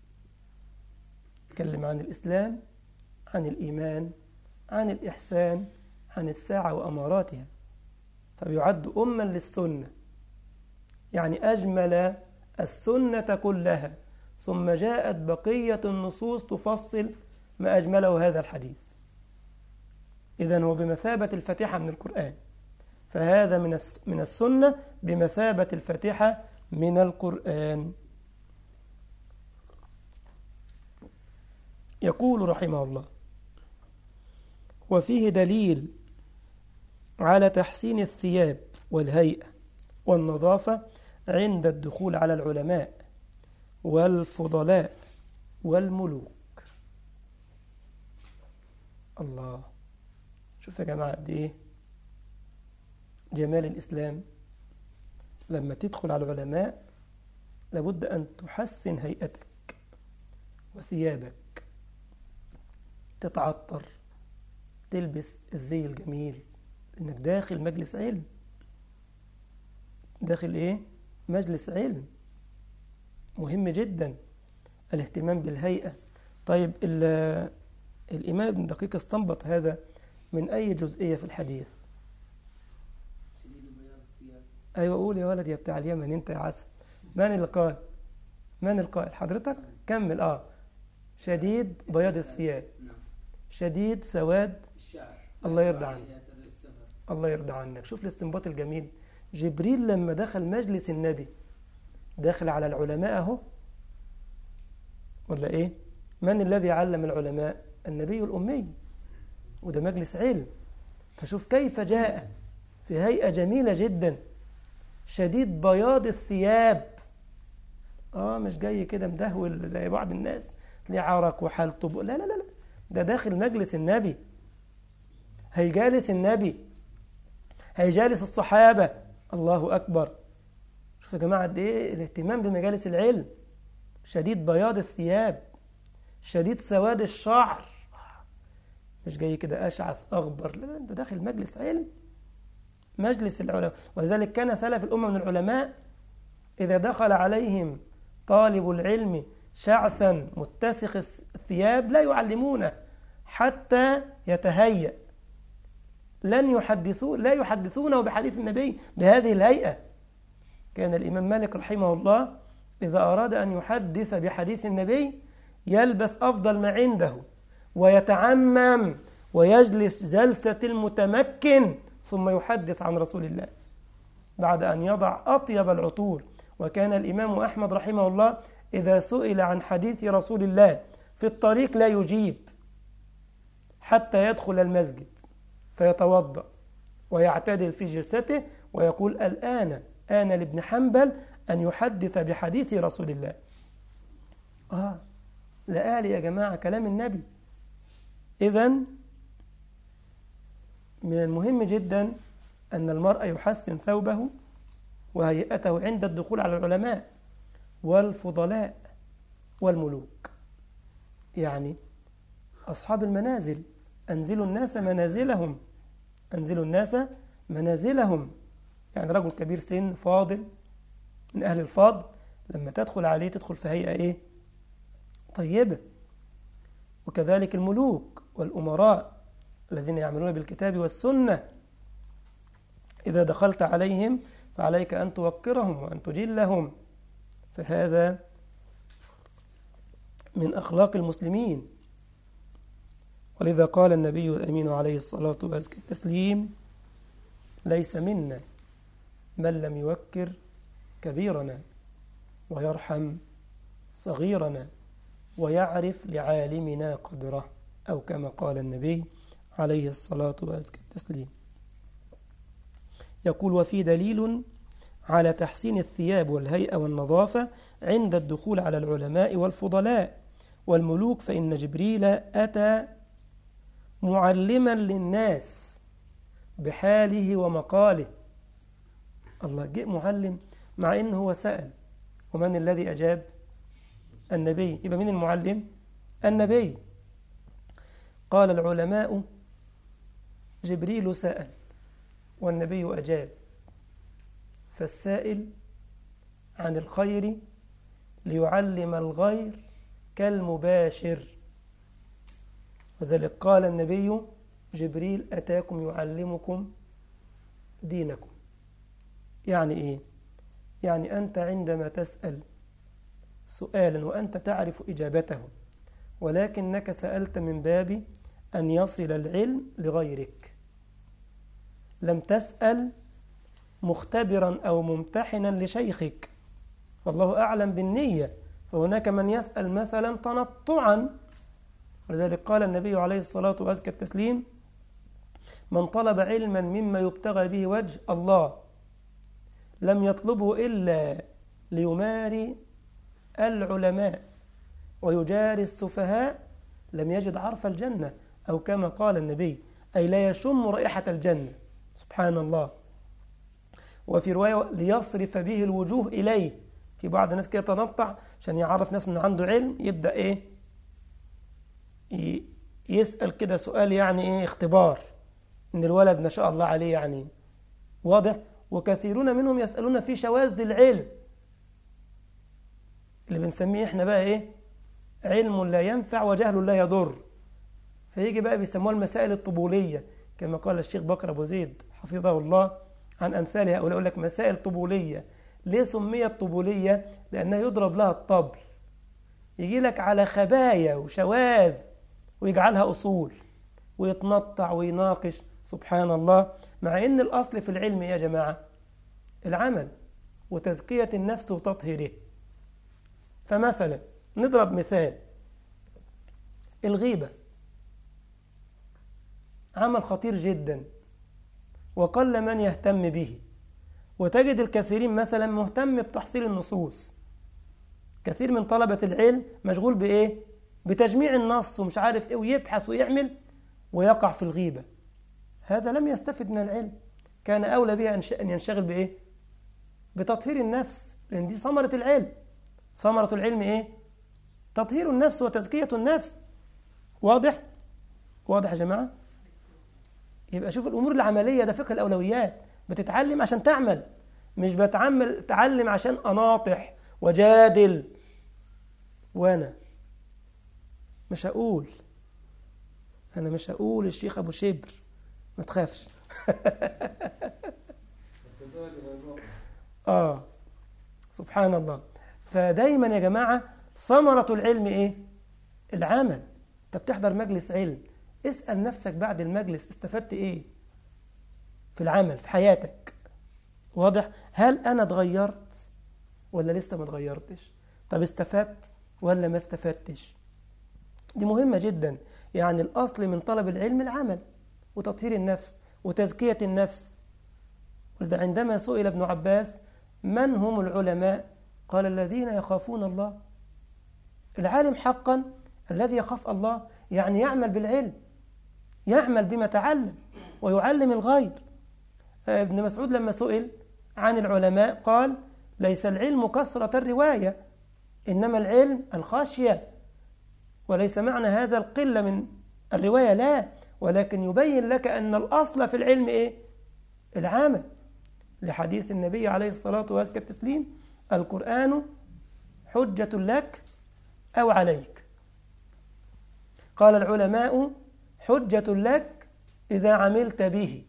تكلم عن الإسلام، عن الإيمان، عن الإحسان، عن الساعة وأماراتها، فيعد أما للسنة، يعني أجمل السنة كلها، ثم جاءت بقية النصوص تفصل ما أجمله هذا الحديث. إذن هو بمثابة الفاتحة من القرآن، فهذا من السنة بمثابة الفاتحة من القرآن. يقول رحمه الله: وفيه دليل على تحسين الثياب والهيئة والنظافة عند الدخول على العلماء والفضلاء والملوك. الله، شوف يا جماعة قد إيه جمال الإسلام. لما تدخل على العلماء لابد أن تحسن هيئتك وثيابك، تتعطر، تلبس الزي الجميل، إنك داخل مجلس علم. داخل إيه؟ مجلس علم. مهم جدا الاهتمام بالهيئة. طيب الإمام ابن دقيق استنبط هذا من أي جزئية في الحديث؟ أيوة قول يا ولد يا بتاع اليمن أنت يا عسل. من اللي قال؟ من القائل؟ حضرتك؟ كمل. آه شديد بياض الثياب، شديد سواد الشعر. الله يرضى عنك، الله يرضى عنك. شوف الاستنباط الجميل. جبريل لما دخل مجلس النبي داخل على العلماء اهو، ولا ايه؟ من الذي علم العلماء؟ النبي الأمي، وده مجلس علم. فشوف كيف جاء في هيئة جميلة جدا، شديد بياض الثياب. اه مش جاي كده مدهول زي بعض الناس ليه عرق وحال طب، لا لا لا، ده داخل مجلس النبي، هيجالس النبي، هيجالس الصحابة. الله أكبر. شوف يا جماعة قد إيه الاهتمام بمجالس العلم. شديد بياض الثياب، شديد سواد الشعر، مش جاي كده أشعث أغبر، لا لا، ده داخل مجلس علم، مجلس العلماء. ولذلك كان سلف الأمة من العلماء إذا دخل عليهم طالب العلم شعثا متسخ الثياب لا يعلمونه حتى يتهيأ، لن يحدثوا لا يحدثونه بحديث النبي بهذه الهيئة. كان الإمام مالك رحمه الله إذا أراد أن يحدث بحديث النبي يلبس أفضل ما عنده ويتعمم ويجلس جلسة المتمكن ثم يحدث عن رسول الله بعد أن يضع أطيب العطور. وكان الإمام أحمد رحمه الله إذا سئل عن حديث رسول الله في الطريق لا يجيب حتى يدخل المسجد فيتوضأ ويعتدل في جلسته ويقول الآن آن لابن حنبل أن يحدث بحديث رسول الله. آه لآل يا جماعة كلام النبي. إذن من المهم جدا أن المرء يحسن ثوبه وهيئته عند الدخول على العلماء والفضلاء والملوك، يعني أصحاب المنازل. أنزلوا الناس منازلهم، أنزلوا الناس منازلهم، يعني رجل كبير سن فاضل من أهل الفضل لما تدخل عليه تدخل في هيئة إيه؟ طيبة. وكذلك الملوك والأمراء الذين يعملون بالكتاب والسنة، إذا دخلت عليهم فعليك أن توقرهم وأن تجلهم، فهذا من أخلاق المسلمين. ولذا قال النبي الأمين عليه الصلاة والتسليم ليس منا من لم يوكر كبيرنا ويرحم صغيرنا ويعرف لعالمنا قدره، أو كما قال النبي عليه الصلاة والتسليم. يقول وفي دليل على تحسين الثياب والهيئة والنظافة عند الدخول على العلماء والفضلاء والملوك، فإن جبريل أتى معلما للناس بحاله ومقاله. الله جاء معلم مع إنه هو سأل، ومن الذي أجاب؟ النبي. يبقى من المعلم؟ النبي. قال العلماء جبريل سأل والنبي أجاب، فالسائل عن الخير ليعلم الغير كالمباشر، وذلك قال النبي جبريل أتاكم يعلمكم دينكم. يعني إيه؟ يعني أنت عندما تسأل سؤالا وأنت تعرف إجابته ولكنك سألت من باب أن يصل العلم لغيرك، لم تسأل مختبرا أو ممتحنا لشيخك، والله أعلم بالنية. فهناك من يسأل مثلا تنطعا، ولذلك قال النبي عليه الصلاة والتسليم من طلب علما مما يبتغى به وجه الله لم يطلبه إلا ليماري العلماء ويجاري السفهاء لم يجد عرف الجنة، أو كما قال النبي أي لا يشم رائحة الجنة. سبحان الله. وفي رواية ليصرف به الوجوه إليه. في بعض الناس كده تنطع عشان يعرف ناس أنه عنده علم، يبدأ إيه يسأل كده سؤال يعني إيه اختبار إن الولد ما شاء الله عليه يعني واضح. وكثيرون منهم يسألون في شواذ العلم اللي بنسميه إحنا بقى إيه علم لا ينفع وجهل لا يضر، فيجي بقى بيسموها المسائل الطبولية كما قال الشيخ بكر أبو زيد حفظه الله عن أمثالها. أو يقول لك مسائل طبولية. ليه سميت طبولية؟ لأنها يضرب لها الطبل، يجي لك على خبايا وشواذ ويجعلها أصول ويتنطع ويناقش. سبحان الله. مع إن الأصل في العلم يا جماعة العمل وتزكية النفس وتطهيره. فمثلا نضرب مثال، الغيبة عمل خطير جدا وقل من يهتم به، وتجد الكثيرين مثلا مهتم بتحصيل النصوص. كثير من طلبة العلم مشغول بإيه؟ بتجميع النص ومش عارف إيه، ويبحث ويعمل ويقع في الغيبة. هذا لم يستفد من العلم. كان أولى بها أن ينشغل بإيه؟ بتطهير النفس، لأن دي ثمرة العلم. ثمرة العلم إيه؟ تطهير النفس وتزكية النفس. واضح؟ واضح يا جماعة؟ يبقى شوف الأمور العملية، ده فقه الأولويات. بتتعلم عشان تعمل، مش بتعمل تعلم عشان أناطح وجادل. وأنا مش هقول أنا مش هقول الشيخ أبو شبر، ما تخافش. آه سبحان الله. فدايما يا جماعة ثمرة العلم إيه؟ العمل. أنت بتحضر مجلس علم، اسأل نفسك بعد المجلس استفدت إيه في العمل في حياتك. واضح؟ هل أنا اتغيرت ولا لسه ما اتغيرتش؟ طب استفدت ولا ما استفدتش؟ دي مهمة جدا. يعني الأصل من طلب العلم العمل وتطهير النفس وتزكية النفس. ولذا عندما سئل ابن عباس من هم العلماء؟ قال الذين يخافون الله. العالم حقا الذي يخاف الله، يعني يعمل بالعلم، يعمل بما تعلم ويعلم الغير. ابن مسعود لما سئل عن العلماء قال ليس العلم كثرة الرواية، إنما العلم الخشية. وليس معنى هذا القلة من الرواية، لا، ولكن يبين لك أن الأصل في العلم إيه؟ العمل. لحديث النبي عليه الصلاة وأزكى التسليم القرآن حجة لك أو عليك. قال العلماء حجة لك إذا عملت به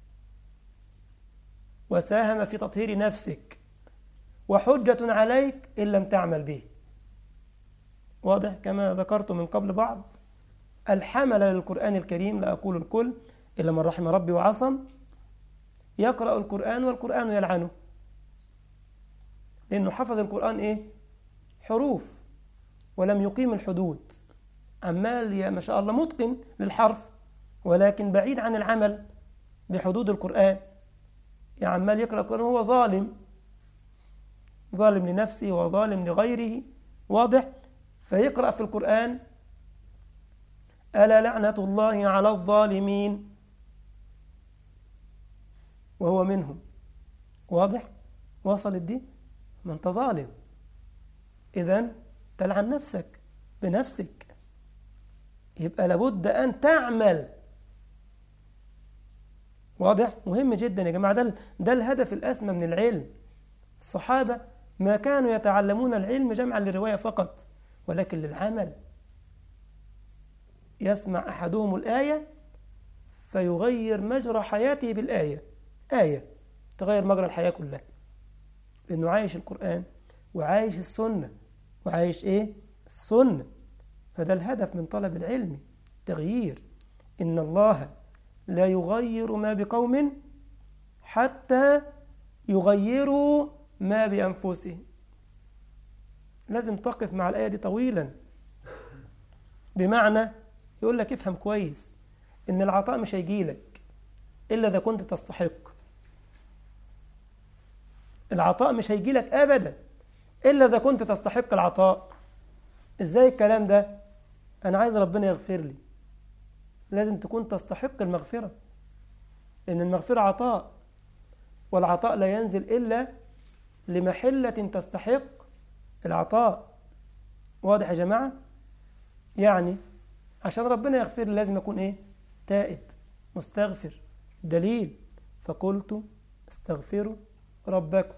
وساهم في تطهير نفسك، وحجة عليك إن لم تعمل به. واضح؟ كما ذكرت من قبل بعض الحمل للقرآن الكريم، لا أقول الكل إلا من رحم ربي وعصم، يقرأ القرآن والقرآن يلعنه، لأنه حفظ القرآن إيه؟ حروف، ولم يقيم الحدود. عمال يا ما شاء الله متقن للحرف، ولكن بعيد عن العمل بحدود القرآن. يا عمال يقرأ القرآن هو ظالم، ظالم لنفسه وظالم لغيره. واضح؟ فيقرأ في القرآن ألا لعنة الله على الظالمين وهو منهم. واضح؟ وصلت دي؟ ما أنت ظالم، إذن تلعن نفسك بنفسك. يبقى لابد أن تعمل. واضح؟ مهم جدا يا جماعة. ده, ده الهدف الأسمى من العلم. الصحابة ما كانوا يتعلمون العلم جمعا للرواية فقط، ولكن للعمل. يسمع أحدهم الآية فيغير مجرى حياته بالآية، آية تغير مجرى الحياة كلها، لأنه عايش القرآن وعايش السنة وعايش إيه؟ السنة. فده الهدف من طلب العلم، تغيير. إن الله لا يغير ما بقوم حتى يغيروا ما بأنفسهم. لازم تقف مع الآية دي طويلا، بمعنى يقول لك افهم كويس إن العطاء مش هيجيلك إلا إذا كنت تستحق. العطاء مش هيجيلك أبدا إلا إذا كنت تستحق العطاء. إزاي الكلام ده؟ أنا عايز ربنا يغفر لي، لازم تكون تستحق المغفرة، لأن المغفرة عطاء، والعطاء لا ينزل إلا لمحلة تستحق العطاء. واضح يا جماعة؟ يعني عشان ربنا يغفر لي لازم أكون إيه؟ تائب مستغفر. دليل فقلت استغفروا ربكم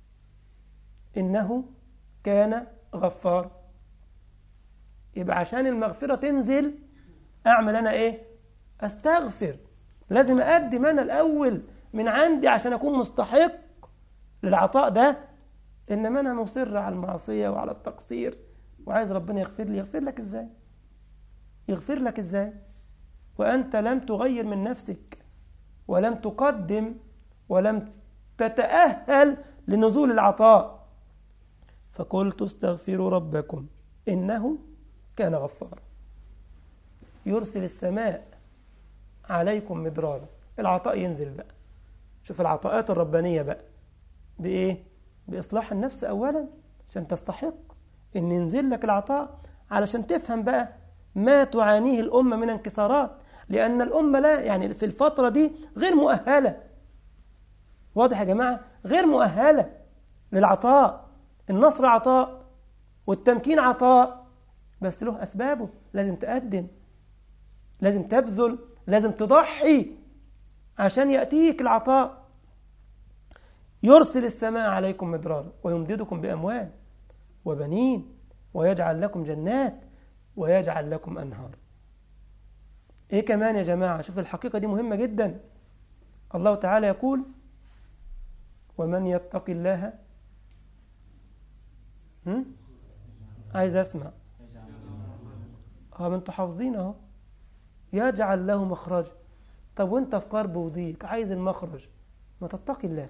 إنه كان غفار. يبقى عشان المغفرة تنزل أعمل أنا إيه؟ أستغفر. لازم أقدم أنا الأول من عندي عشان أكون مستحق للعطاء ده. إنما أنا مصر على المعصية وعلى التقصير وعايز ربنا يغفر لي. يغفر لك إزاي؟ يغفر لك إزاي وأنت لم تغير من نفسك ولم تقدم ولم تتأهل لنزول العطاء؟ فقلت استغفروا ربكم إنه كان غفارا يرسل السماء عليكم مدرارا. العطاء ينزل بقى. شوف العطاءات الربانية بقى بإيه؟ بإصلاح النفس أولا عشان تستحق إن ينزل لك العطاء، علشان تفهم بقى ما تعانيه الأمة من انكسارات، لأن الأمة لا يعني في الفترة دي غير مؤهلة. واضح يا جماعة؟ غير مؤهلة للعطاء. النصر عطاء والتمكين عطاء، بس له أسبابه. لازم تقدم، لازم تبذل، لازم تضحي عشان يأتيك العطاء. يرسل السماء عليكم مدرارا ويمددكم بأموال وبنين ويجعل لكم جنات ويجعل لكم أنهار. إيه كمان يا جماعة؟ شوف الحقيقة دي مهمة جدا. الله تعالى يقول ومن يتق الله هم؟ عايز أسمع ها ما انتوا حافظين اهو، يجعل له مخرجا. طب وانت في كرب وضيق عايز المخرج، ما تتقي الله.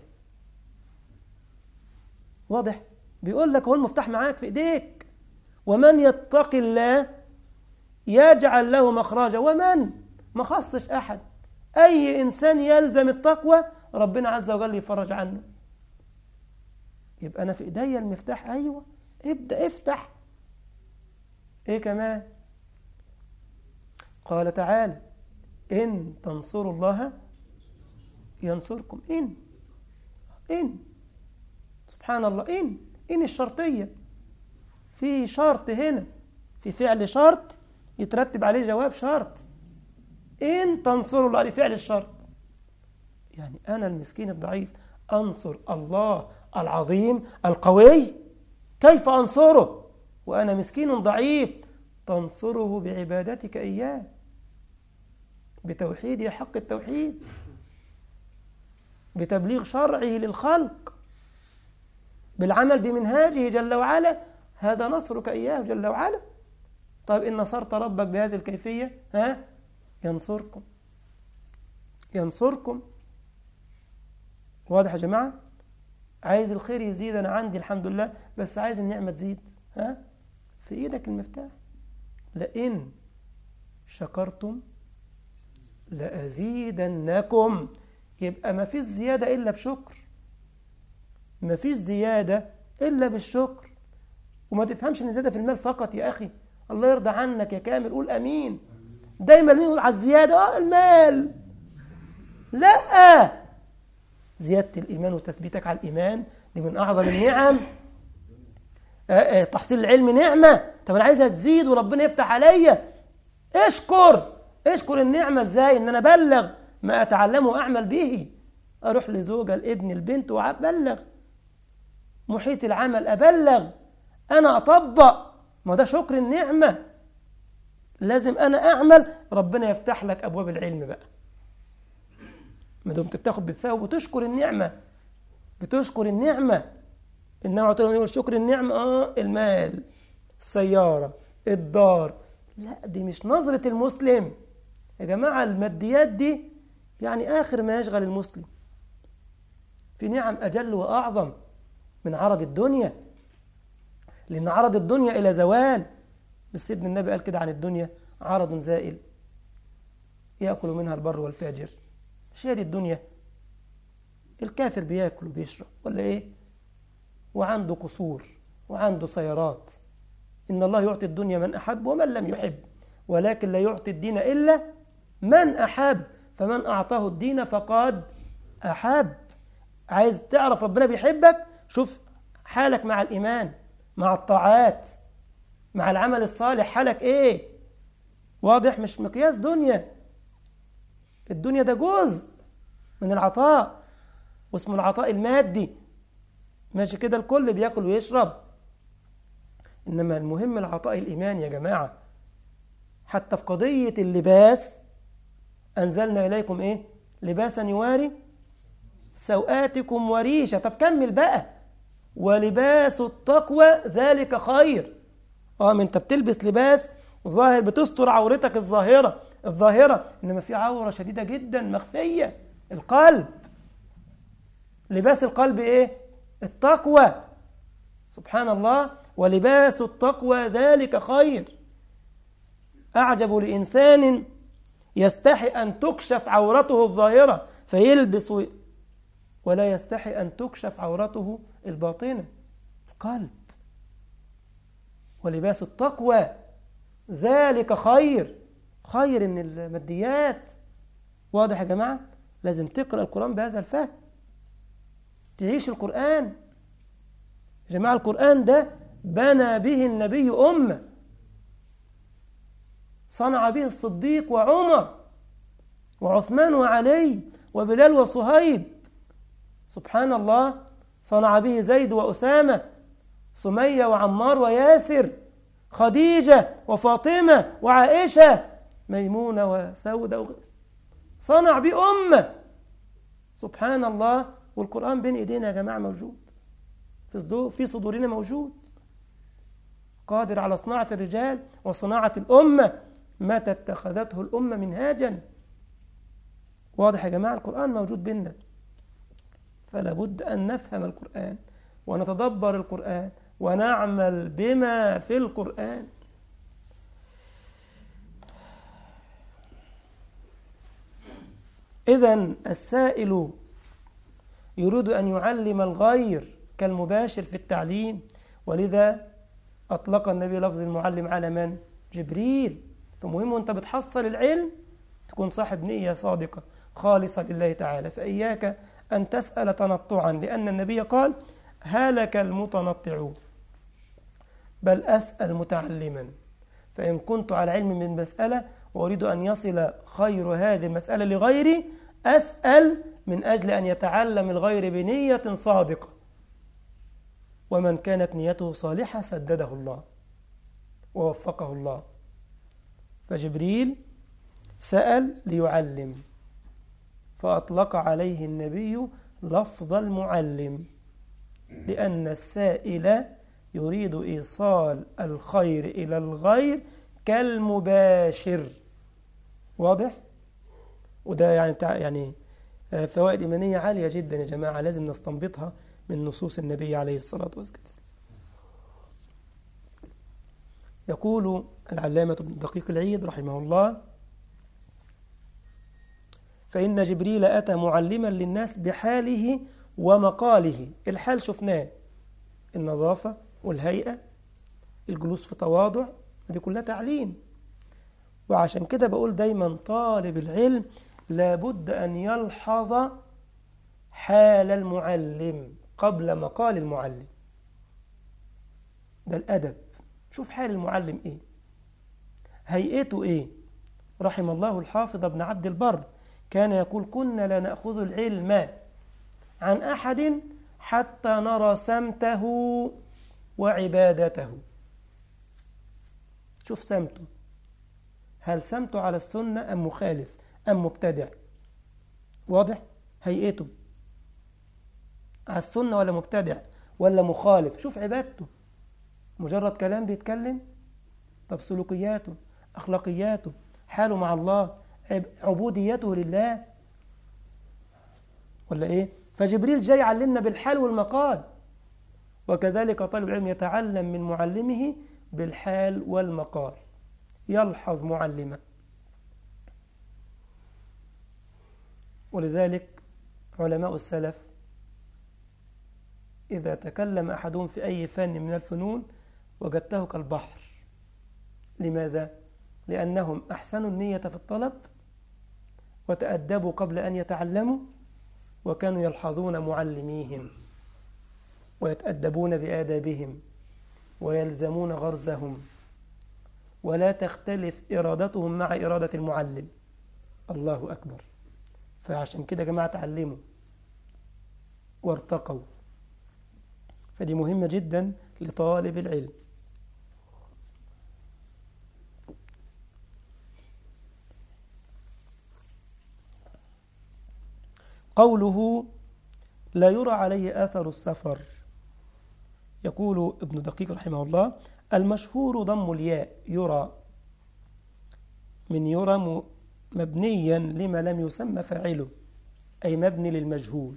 واضح؟ بيقول لك هو المفتاح معاك في ايديك. ومن يتقي الله يجعل له مخرجا. ومن ما خصش احد، اي انسان يلزم التقوى ربنا عز وجل يفرج عنه. يبقى انا في ايديا المفتاح. ايوه ابدأ افتح. ايه كمان؟ قال تعالى إن تنصروا الله ينصركم. إن إن سبحان الله. إن إن الشرطية، في شرط هنا، في فعل شرط يترتب عليه جواب شرط. إن تنصروا الله لفعل الشرط، يعني أنا المسكين الضعيف أنصر الله العظيم القوي، كيف أنصره وأنا مسكين ضعيف؟ تنصره بعبادتك إياه، بتوحيد حق التوحيد، بتبليغ شرعه للخلق، بالعمل بمنهاجه جل وعلا. هذا نصرك إياه جل وعلا. طيب إن نصرت ربك بهذه الكيفية ها ينصركم ينصركم. واضح يا جماعة؟ عايز الخير يزيد، أنا عندي الحمد لله، بس عايز النعمة تزيد، ها في إيدك المفتاح. لئن شكرتم لأزيدنكم. يبقى ما فيش زيادة إلا بشكر، ما فيش زيادة إلا بالشكر. وما تفهمش إن زيادة في المال فقط يا أخي. الله يرضى عنك يا كامل، قول أمين. دايما نقول على الزيادة آه المال، لا، زيادة الإيمان وتثبيتك على الإيمان دي من أعظم النعم. آه آه تحصيل العلم نعمة. طب أنا عايزها تزيد وربنا يفتح عليا، اشكر. اشكر النعمة ازاي؟ ان انا ابلغ ما اتعلمه واعمل به. اروح لزوجة الابن البنت وابلغ، محيط العمل ابلغ، انا اطبق. ما ده شكر النعمة. لازم انا اعمل، ربنا يفتح لك ابواب العلم بقى. ما دمت بتاخد بالثواب وتشكر النعمة، بتشكر النعمة. انما عطينا يقول شكر النعمة اه المال، السيارة، الدار. لا، دي مش نظرة المسلم يا جماعة. الماديات دي يعني آخر ما يشغل المسلم. في نعم أجل وأعظم من عرض الدنيا، لأن عرض الدنيا إلى زوال. بس سيدنا النبي قال كده عن الدنيا عرض زائل يأكل منها البر والفاجر. مش هي دي الدنيا؟ الكافر بيأكل وبيشرب ولا إيه؟ وعنده قصور وعنده سيارات. إن الله يعطي الدنيا من أحب ومن لم يحب، ولكن لا يعطي الدين إلا من أحب، فمن أعطاه الدين فقد أحب. عايز تعرف ربنا بيحبك؟ شوف حالك مع الإيمان، مع الطاعات، مع العمل الصالح، حالك إيه؟ واضح؟ مش مقياس دنيا. الدنيا ده جزء من العطاء، واسمه العطاء المادي. ماشي كده، الكل بيأكل ويشرب. إنما المهم العطاء الإيماني يا جماعة. حتى في قضية اللباس أنزلنا إليكم إيه؟ لباسا يواري سوآتكم وريشة. طب كمل بقى، ولباس التقوى ذلك خير. اه ما انت بتلبس لباس ظاهر بتستر عورتك الظاهرة الظاهرة إنما في عورة شديدة جدا مخفية، القلب. لباس القلب إيه؟ التقوى. سبحان الله. ولباس التقوى ذلك خير. أعجب لإنسان يستحي أن تكشف عورته الظاهرة فيلبس، ولا يستحي أن تكشف عورته الباطنة، القلب. ولباس التقوى ذلك خير، خير من الماديات. واضح يا جماعة؟ لازم تقرأ القرآن بهذا الفهم، تعيش القرآن. يا جماعة القرآن ده بنى به النبي أمة، صنع به الصديق وعمر وعثمان وعلي وبلال وصهيب. سبحان الله. صنع به زيد وأسامة، سمية وعمار وياسر، خديجة وفاطمة وعائشة، ميمونة وسودة. صنع به أمة. سبحان الله. والقرآن بين إيدينا يا جماعة موجود، في صدورنا موجود. قادر على صناعة الرجال وصناعة الأمة متى اتخذته الأمة منهاجا. واضح يا جماعة؟ القرآن موجود بيننا، فلا بد أن نفهم القرآن ونتدبر القرآن ونعمل بما في القرآن. إذن السائل يريد أن يعلم الغير كالمباشر في التعليم، ولذا أطلق النبي لفظ المعلم على من؟ جبريل. فمهم وأنت بتحصل العلم تكون صاحب نية صادقة خالصة لله تعالى، فإياك أن تسأل تنطعا، لأن النبي قال هلك المتنطعون، بل أسأل متعلما. فإن كنت على علم من مسألة وأريد أن يصل خير هذه المسألة لغيري أسأل من أجل أن يتعلم الغير بنية صادقة، ومن كانت نيته صالحة سدده الله ووفقه الله. فجبريل سأل ليعلم، فأطلق عليه النبي لفظ المعلم، لأن السائل يريد إيصال الخير إلى الغير كالمباشر. واضح؟ وده يعني يعني فوائد إيمانية عالية جدا يا جماعة، لازم نستنبطها من نصوص النبي عليه الصلاة والسلام. يقول العلامة ابن دقيق العيد رحمه الله: فإن جبريل أتى معلما للناس بحاله ومقاله. الحال شفناه، النظافة والهيئة، الجلوس في تواضع، دي كلها تعليم. وعشان كده بقول دايما طالب العلم لابد أن يلحظ حال المعلم قبل مقال المعلم. ده الأدب. شوف حال المعلم إيه، هيئته إيه. رحم الله الحافظ ابن عبد البر كان يقول: كنا لا نأخذ العلم عن أحد حتى نرى سمته وعبادته. شوف سمته، هل سمته على السنة أم مخالف أم مبتدع؟ واضح؟ هيئته على السنة ولا مبتدع ولا مخالف؟ شوف عبادته، مجرد كلام بيتكلم؟ طب سلوكياته، أخلاقياته، حاله مع الله، عبوديته لله، ولا إيه؟ فجبريل جاي يعلمنا بالحال والمقال، وكذلك طالب العلم يتعلم من معلمه بالحال والمقال، يلحظ معلمه. ولذلك علماء السلف إذا تكلم أحدهم في أي فن من الفنون وجدته كالبحر. لماذا؟ لأنهم أحسنوا النية في الطلب وتأدبوا قبل أن يتعلموا، وكانوا يلحظون معلميهم ويتأدبون بآدابهم ويلزمون غرزهم، ولا تختلف إرادتهم مع إرادة المعلم. الله أكبر. فعشان كده يا جماعة تعلموا وارتقوا، فدي مهمة جدا لطالب العلم. قوله لا يرى عليه آثر السفر، يقول ابن دقيق رحمه الله: المشهور ضم الياء يرى، من يرى مبنيا لما لم يسمى فاعله، أي مبني للمجهول.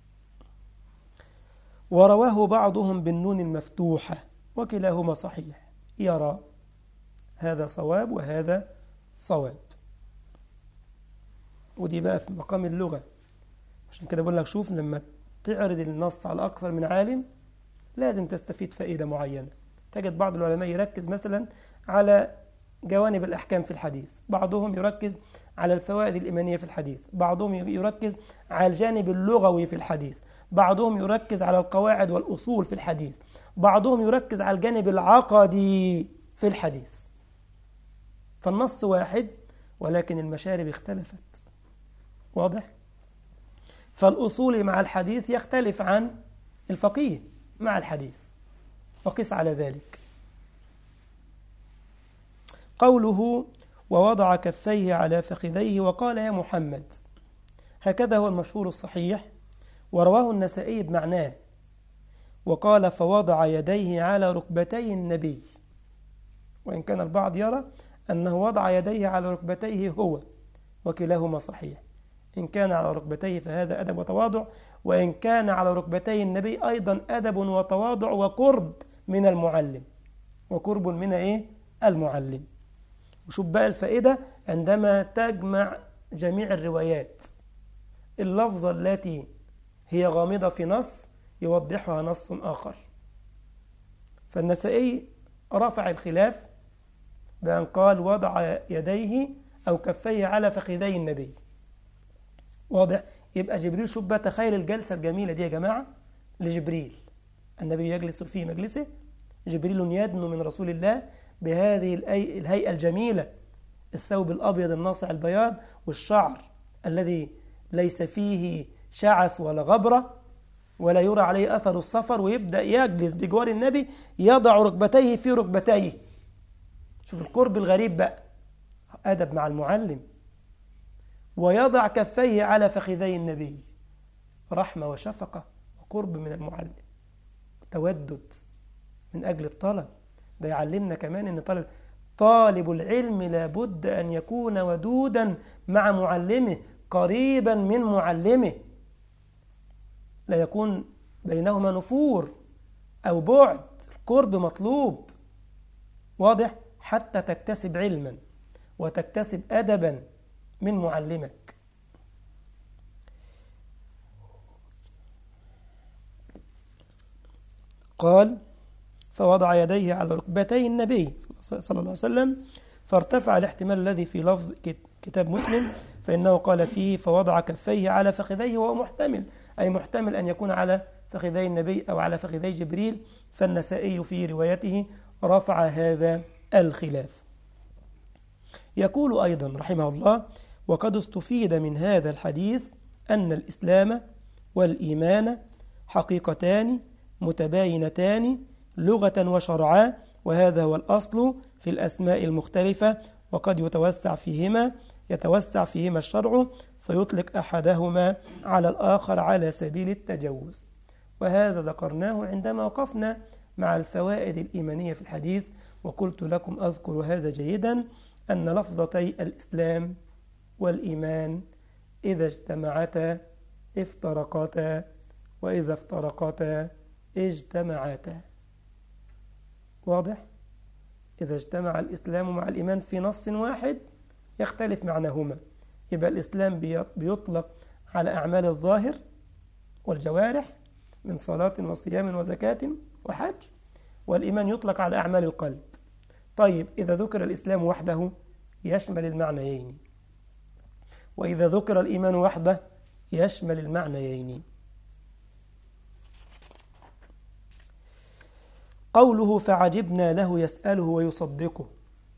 ورواه بعضهم بالنون المفتوحة، وكلاهما صحيح، يرى، هذا صواب وهذا صواب. ودي بقى في مقام اللغة. عشان كده بقول لك شوف، لما تعرض النص على أكثر من عالم لازم تستفيد فائدة معينة. تجد بعض العلماء يركز مثلا على جوانب الأحكام في الحديث، بعضهم يركز على الفوائد الإيمانية في الحديث، بعضهم يركز على الجانب اللغوي في الحديث، بعضهم يركز على القواعد والأصول في الحديث، بعضهم يركز على الجانب العقدي في الحديث. فالنص واحد ولكن المشارب اختلفت. واضح؟ فالأصول مع الحديث يختلف عن الفقيه مع الحديث، وقس على ذلك. قوله ووضع كفيه على فخذيه وقال يا محمد، هكذا هو المشهور الصحيح، ورواه النسائي بمعناه، وقال فوضع يديه على ركبتي النبي وإن كان البعض يرى أنه وضع يديه على ركبتيه هو، وكلاهما صحيح. إن كان على ركبتيه فهذا أدب وتواضع، وإن كان على ركبتي النبي أيضا أدب وتواضع وقرب من المعلم، وقرب من إيه؟ المعلم. وشوف بقى الفائدة عندما تجمع جميع الروايات، اللفظة التي هي غامضة في نص يوضحها نص آخر. فالنسائي رفع الخلاف بأن قال وضع يديه أو كفيه على فخذي النبي. واضح؟ يبقى جبريل، شوف بقى، تخيل الجلسة الجميلة دي يا جماعة لجبريل، النبي يجلس في مجلسه، جبريل يدنو من رسول الله بهذه الهيئة الجميلة، الثوب الأبيض الناصع البياض، والشعر الذي ليس فيه شعث ولا غبرة ولا يرى عليه أثر السفر، ويبدأ يجلس بجوار النبي يضع ركبتيه في ركبتيه. شوف القرب الغريب بقى، أدب مع المعلم. ويضع كفيه على فخذي النبي، رحمة وشفقة وقرب من المعلم، تودد من أجل الطلب. ده يعلمنا كمان أن طالب طالب العلم لابد أن يكون ودودا مع معلمه، قريبا من معلمه، لا يكون بينهما نفور أو بعد، القرب مطلوب. واضح؟ حتى تكتسب علما وتكتسب أدبا من معلمك. قال فوضع يديه على ركبتي النبي صلى الله عليه وسلم، فارتفع الاحتمال الذي في لفظ كتاب مسلم، فإنه قال فيه فوضع كفيه على فخذيه، وهو محتمل، أي محتمل أن يكون على فخذي النبي أو على فخذي جبريل. فالنسائي في روايته رفع هذا الخلاف. يقول أيضا رحمه الله وقد استفيد من هذا الحديث أن الإسلام والإيمان حقيقتان متباينتان لغة وشرعا، وهذا هو الأصل في الأسماء المختلفة، وقد يتوسع فيهما يتوسع فيهما الشرع فيطلق أحدهما على الآخر على سبيل التجوز. وهذا ذكرناه عندما وقفنا مع الفوائد الإيمانية في الحديث، وقلت لكم أذكر هذا جيدا أن لفظتي الإسلام والإيمان إذا اجتمعتا افترقتا، وإذا افترقتا اجتمعتا. واضح؟ إذا اجتمع الإسلام مع الإيمان في نص واحد يختلف معناهما. يبقى الإسلام بيطلق على أعمال الظاهر والجوارح من صلاة وصيام وزكاة وحج، والإيمان يطلق على أعمال القلب. طيب إذا ذكر الإسلام وحده يشمل المعنيين، وإذا ذكر الإيمان وحده يشمل المعنيين. قوله فعجبنا له يسأله ويصدقه،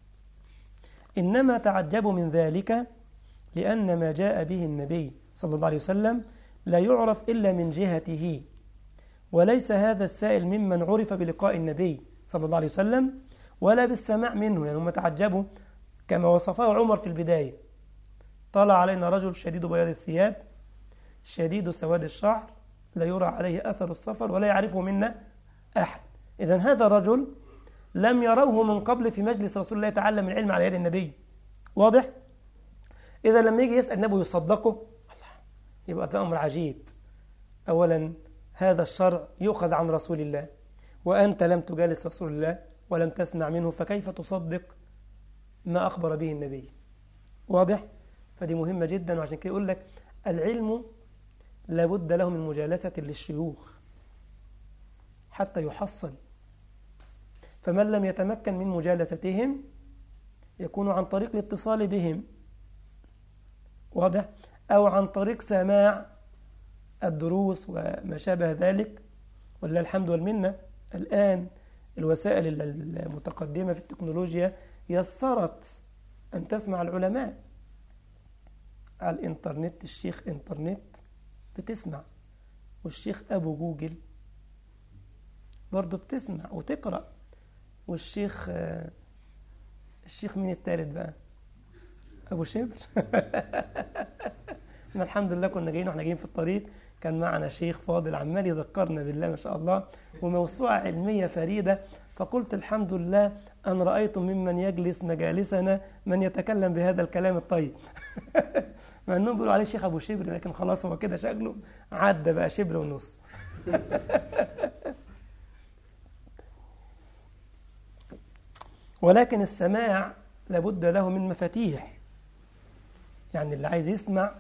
إنما تعجبوا من ذلك لأن ما جاء به النبي صلى الله عليه وسلم لا يعرف إلا من جهته، وليس هذا السائل ممن عرف بلقاء النبي صلى الله عليه وسلم ولا بالسماع منه. يعني هم تعجبوا كما وصفه عمر في البداية، طلع علينا رجل شديد بياض الثياب شديد سواد الشعر لا يرى عليه أثر السفر ولا يعرفه منا أحد. إذن هذا الرجل لم يروه من قبل في مجلس رسول الله تعلم العلم على يد النبي. واضح؟ إذا لما يجي يسأل النبي يصدقه يبقى ده أمر عجيب. أولا هذا الشرع يؤخذ عن رسول الله، وأنت لم تجالس رسول الله ولم تسمع منه، فكيف تصدق ما أخبر به النبي؟ واضح؟ فدي مهمة جدا. وعشان كده يقول لك العلم لابد له من مجالسة للشيوخ حتى يحصل، فمن لم يتمكن من مجالستهم يكون عن طريق الاتصال بهم، واضح، أو عن طريق سماع الدروس وما شابه ذلك. ولله الحمد والمنة الآن الوسائل المتقدمة في التكنولوجيا يسرت أن تسمع العلماء على الإنترنت. الشيخ إنترنت بتسمع، والشيخ أبو جوجل برضو بتسمع وتقرأ، والشيخ الشيخ مين الثالث بقى؟ أبو شبر. احنا الحمد لله كنا جايين واحنا جايين في الطريق كان معنا شيخ فاضل عمال يذكرنا بالله ما شاء الله، وموسوعة علمية فريدة. فقلت الحمد لله أن رأيت ممن يجلس مجالسنا من يتكلم بهذا الكلام الطيب. مع أنهم بيقولوا عليه شيخ أبو شبر، لكن خلاص هو كده شكله عدى بقى شبر ونص. ولكن السماع لابد له من مفاتيح. يعني اللي عايز يسمع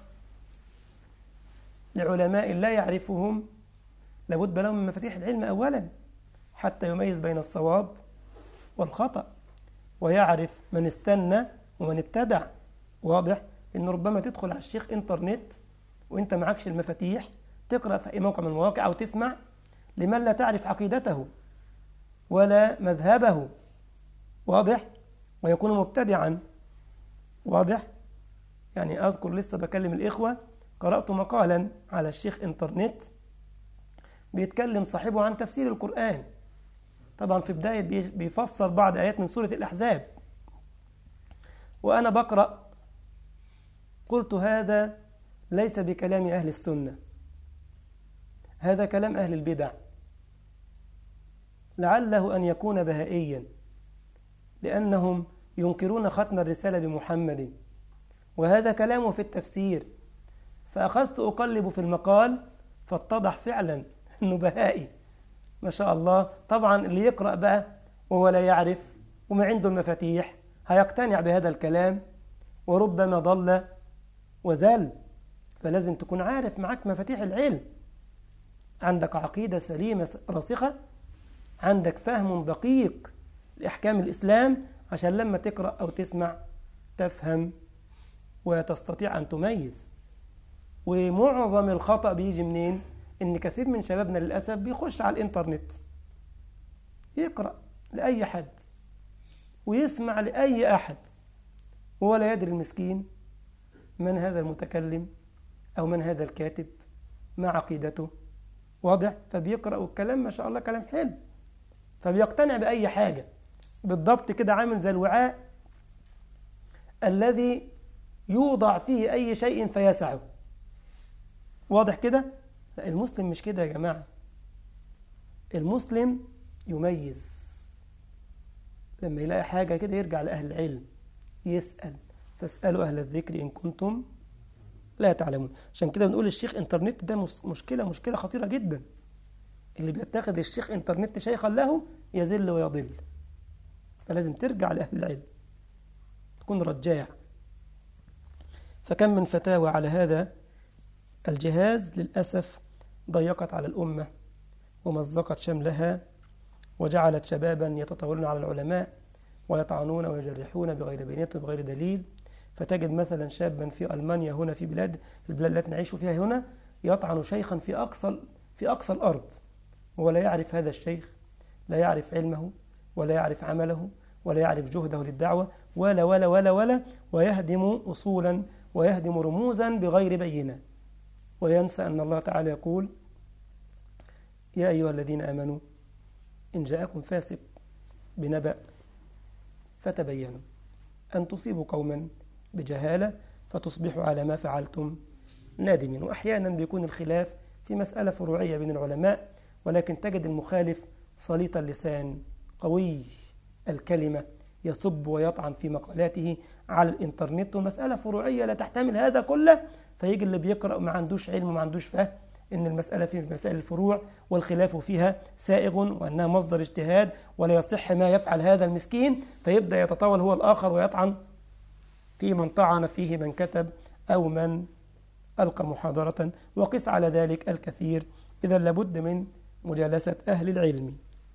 لعلماء لا يعرفهم لابد له من مفاتيح العلم أولا، حتى يميز بين الصواب والخطأ، ويعرف من استنى ومن ابتدع. واضح؟ إن ربما تدخل على الشيخ إنترنت وإنت معكش المفاتيح، تقرأ في أي موقع من المواقع أو تسمع لمن لا تعرف عقيدته ولا مذهبه. واضح؟ ويكون مبتدعا. واضح؟ يعني أذكر لسه بكلم الإخوة، قرأت مقالا على الشيخ إنترنت بيتكلم صاحبه عن تفسير القرآن، طبعا في بداية بيفسر بعض آيات من سورة الأحزاب، وأنا بقرأ قلت هذا ليس بكلام أهل السنة، هذا كلام أهل البدع، لعله أن يكون بهائيا، لأنهم ينكرون ختم الرسالة بمحمد، وهذا كلامه في التفسير. فأخذت أقلب في المقال فاتضح فعلا أنه بهائي ما شاء الله. طبعا اللي يقرأ بقى وهو لا يعرف وما عنده المفاتيح هيقتنع بهذا الكلام وربما ضل وزال. فلازم تكون عارف معك مفاتيح العلم، عندك عقيدة سليمة راسخة، عندك فهم دقيق لأحكام الإسلام، عشان لما تقرأ أو تسمع تفهم وتستطيع أن تميز. ومعظم الخطأ بيجي منين؟ إن كثير من شبابنا للأسف بيخش على الإنترنت يقرأ لأي حد ويسمع لأي أحد، ولا يدري المسكين من هذا المتكلم أو من هذا الكاتب، ما عقيدته. واضح؟ فبيقرأ الكلام ما شاء الله كلام حلو، فبيقتنع بأي حاجة. بالضبط كده عامل زي الوعاء الذي يوضع فيه أي شيء فيسعه. واضح كده؟ لا، المسلم مش كده يا جماعة. المسلم يميز، لما يلاقي حاجة كده يرجع لأهل العلم يسأل، فاسألوا أهل الذكر إن كنتم لا تعلمون. عشان كده بنقول الشيخ إنترنت ده مشكلة مشكلة خطيرة جدا. اللي بيتخذ الشيخ إنترنت شيخا له يزل ويضل. فلازم ترجع لأهل العلم، تكون رجاع. فكم من فتاوى على هذا الجهاز للأسف ضيقت على الأمة ومزقت شملها، وجعلت شبابا يتطاولون على العلماء ويطعنون ويجرحون بغير بينة وبغير دليل. فتجد مثلا شابا في ألمانيا هنا في بلاد في البلاد التي نعيش فيها هنا يطعن شيخا في أقصى في أقصى الأرض، ولا يعرف هذا الشيخ، لا يعرف علمه ولا يعرف عمله ولا يعرف جهده للدعوة ولا ولا ولا ولا ويهدم أصولا ويهدم رموزا بغير بينة، وينسى أن الله تعالى يقول: يا أيها الذين آمنوا إن جاءكم فاسق بنبأ فتبينوا أن تصيبوا قوما بجهالة فتصبحوا على ما فعلتم نادمين. وأحيانا بيكون الخلاف في مسألة فروعية بين العلماء، ولكن تجد المخالف سليط اللسان قوي الكلمة، يسب ويطعن في مقالاته على الإنترنت، ومسألة فروعية لا تحتمل هذا كله، فيجي اللي بيقرأ ما عندوش علم وما عندوش فهم إن المسألة في مسائل الفروع والخلاف فيها سائغ وأنها مصدر اجتهاد ولا يصح ما يفعل هذا المسكين، فيبدأ يتطاول هو الآخر ويطعن في من طعن فيه من كتب أو من ألقى محاضرة. وقس على ذلك الكثير. إذا لابد من مجالسة أهل العلم.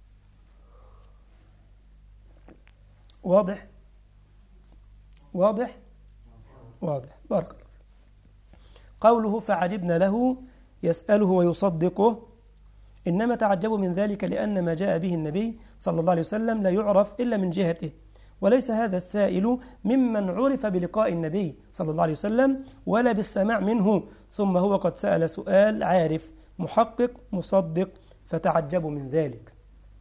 واضح؟ واضح؟ واضح. بارك الله. قوله فعجبنا له يسأله ويصدقه، إنما تعجبوا من ذلك لأن ما جاء به النبي صلى الله عليه وسلم لا يعرف إلا من جهته، وليس هذا السائل ممن عرف بلقاء النبي صلى الله عليه وسلم ولا بالسماع منه، ثم هو قد سأل سؤال عارف محقق مصدق، فتعجبوا من ذلك.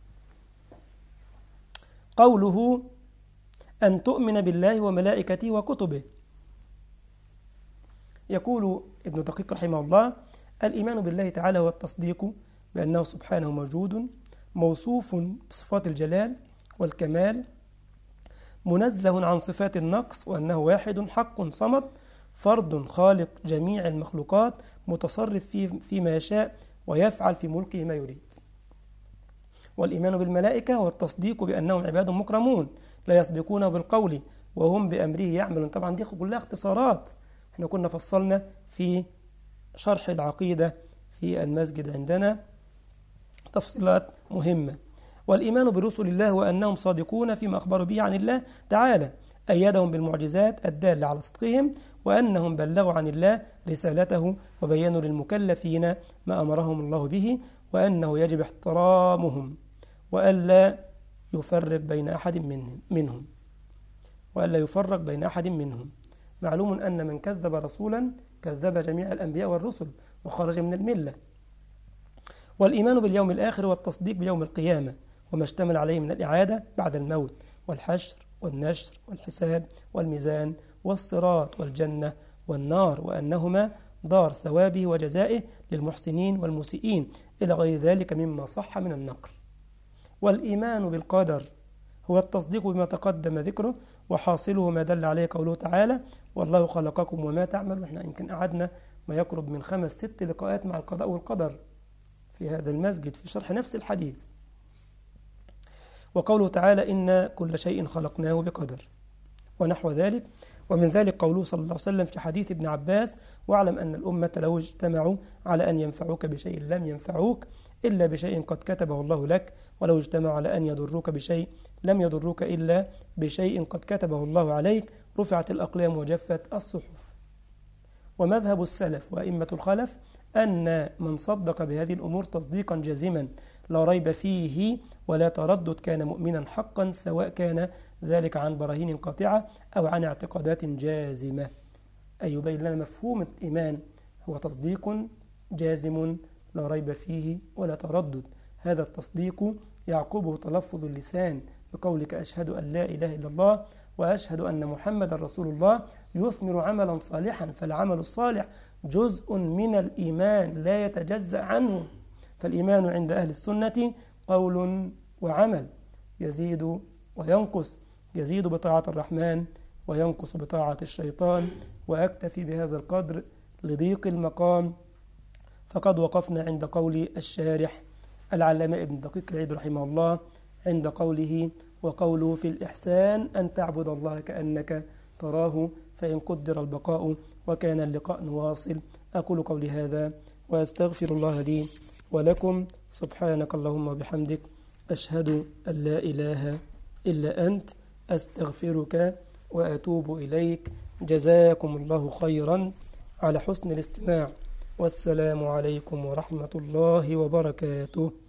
قوله أن تؤمن بالله وملائكته وكتبه، يقول ابن دقيق رحمه الله: الإيمان بالله تعالى هو التصديق بأنه سبحانه موجود موصوف بصفات الجلال والكمال، منزه عن صفات النقص، وأنه واحد حق صمد فرد خالق جميع المخلوقات متصرف فيه فيما يشاء ويفعل في ملكه ما يريد. والإيمان بالملائكة هو التصديق بأنهم عباد مكرمون لا يسبقونه بالقول وهم بأمره يعملون. طبعا دي كلها اختصارات، احنا كنا فصلنا في شرح العقيدة في المسجد عندنا تفصيلات مهمة. والإيمان برسل الله وأنهم صادقون فيما أخبروا به عن الله تعالى، أيدهم بالمعجزات الدالة على صدقهم، وأنهم بلغوا عن الله رسالته وبينوا للمكلفين ما أمرهم الله به، وأنه يجب احترامهم وألا يفرق بين أحد منهم منهم وألا يفرق بين أحد منهم. معلوم أن من كذب رسولا كذب جميع الأنبياء والرسل وخرج من الملة. والإيمان باليوم الآخر والتصديق بيوم القيامة وما اشتمل عليه من الإعادة بعد الموت والحشر والنشر والحساب والميزان والصراط والجنة والنار، وأنهما دار ثوابه وجزائه للمحسنين والمسيئين إلى غير ذلك مما صح من النقل. والإيمان بالقدر هو التصديق بما تقدم ذكره، وحاصله ما دل عليه قوله تعالى والله خلقكم وما تعملون. احنا يمكن قعدنا ما يقرب من خمس ست لقاءات مع القضاء والقدر في هذا المسجد في شرح نفس الحديث. وقوله تعالى إن كل شيء خلقناه بقدر ونحو ذلك. ومن ذلك قوله صلى الله عليه وسلم في حديث ابن عباس واعلم أن الأمة لو اجتمعوا على أن ينفعوك بشيء لم ينفعوك إلا بشيء قد كتبه الله لك، ولو اجتمعوا على أن يضروك بشيء لم يضروك إلا بشيء قد كتبه الله عليك، رفعت الأقلام وجفت الصحف. ومذهب السلف وأئمة الخلف أن من صدق بهذه الأمور تصديقا جازما لا ريب فيه ولا تردد كان مؤمنا حقا، سواء كان ذلك عن براهين قاطعة أو عن اعتقادات جازمة. أي يبين لنا مفهوم الإيمان هو تصديق جازم لا ريب فيه ولا تردد. هذا التصديق يعقبه تلفظ اللسان بقولك أشهد أن لا إله إلا الله وأشهد أن محمد رسول الله، يثمر عملا صالحا، فالعمل الصالح جزء من الإيمان لا يتجزأ عنه. فالإيمان عند أهل السنة قول وعمل يزيد وينقص، يزيد بطاعة الرحمن وينقص بطاعة الشيطان. وأكتفي بهذا القدر لضيق المقام، فقد وقفنا عند قول الشارح العلامة ابن دقيق العيد رحمه الله عند قوله وقوله في الإحسان أن تعبد الله كأنك تراه فإن قدر البقاء وكان اللقاء نواصل. أقول قولي هذا وأستغفر الله لي ولكم. سبحانك اللهم وبحمدك أشهد أن لا إله إلا أنت أستغفرك وأتوب إليك. جزاكم الله خيرا على حسن الاستماع، والسلام عليكم ورحمة الله وبركاته.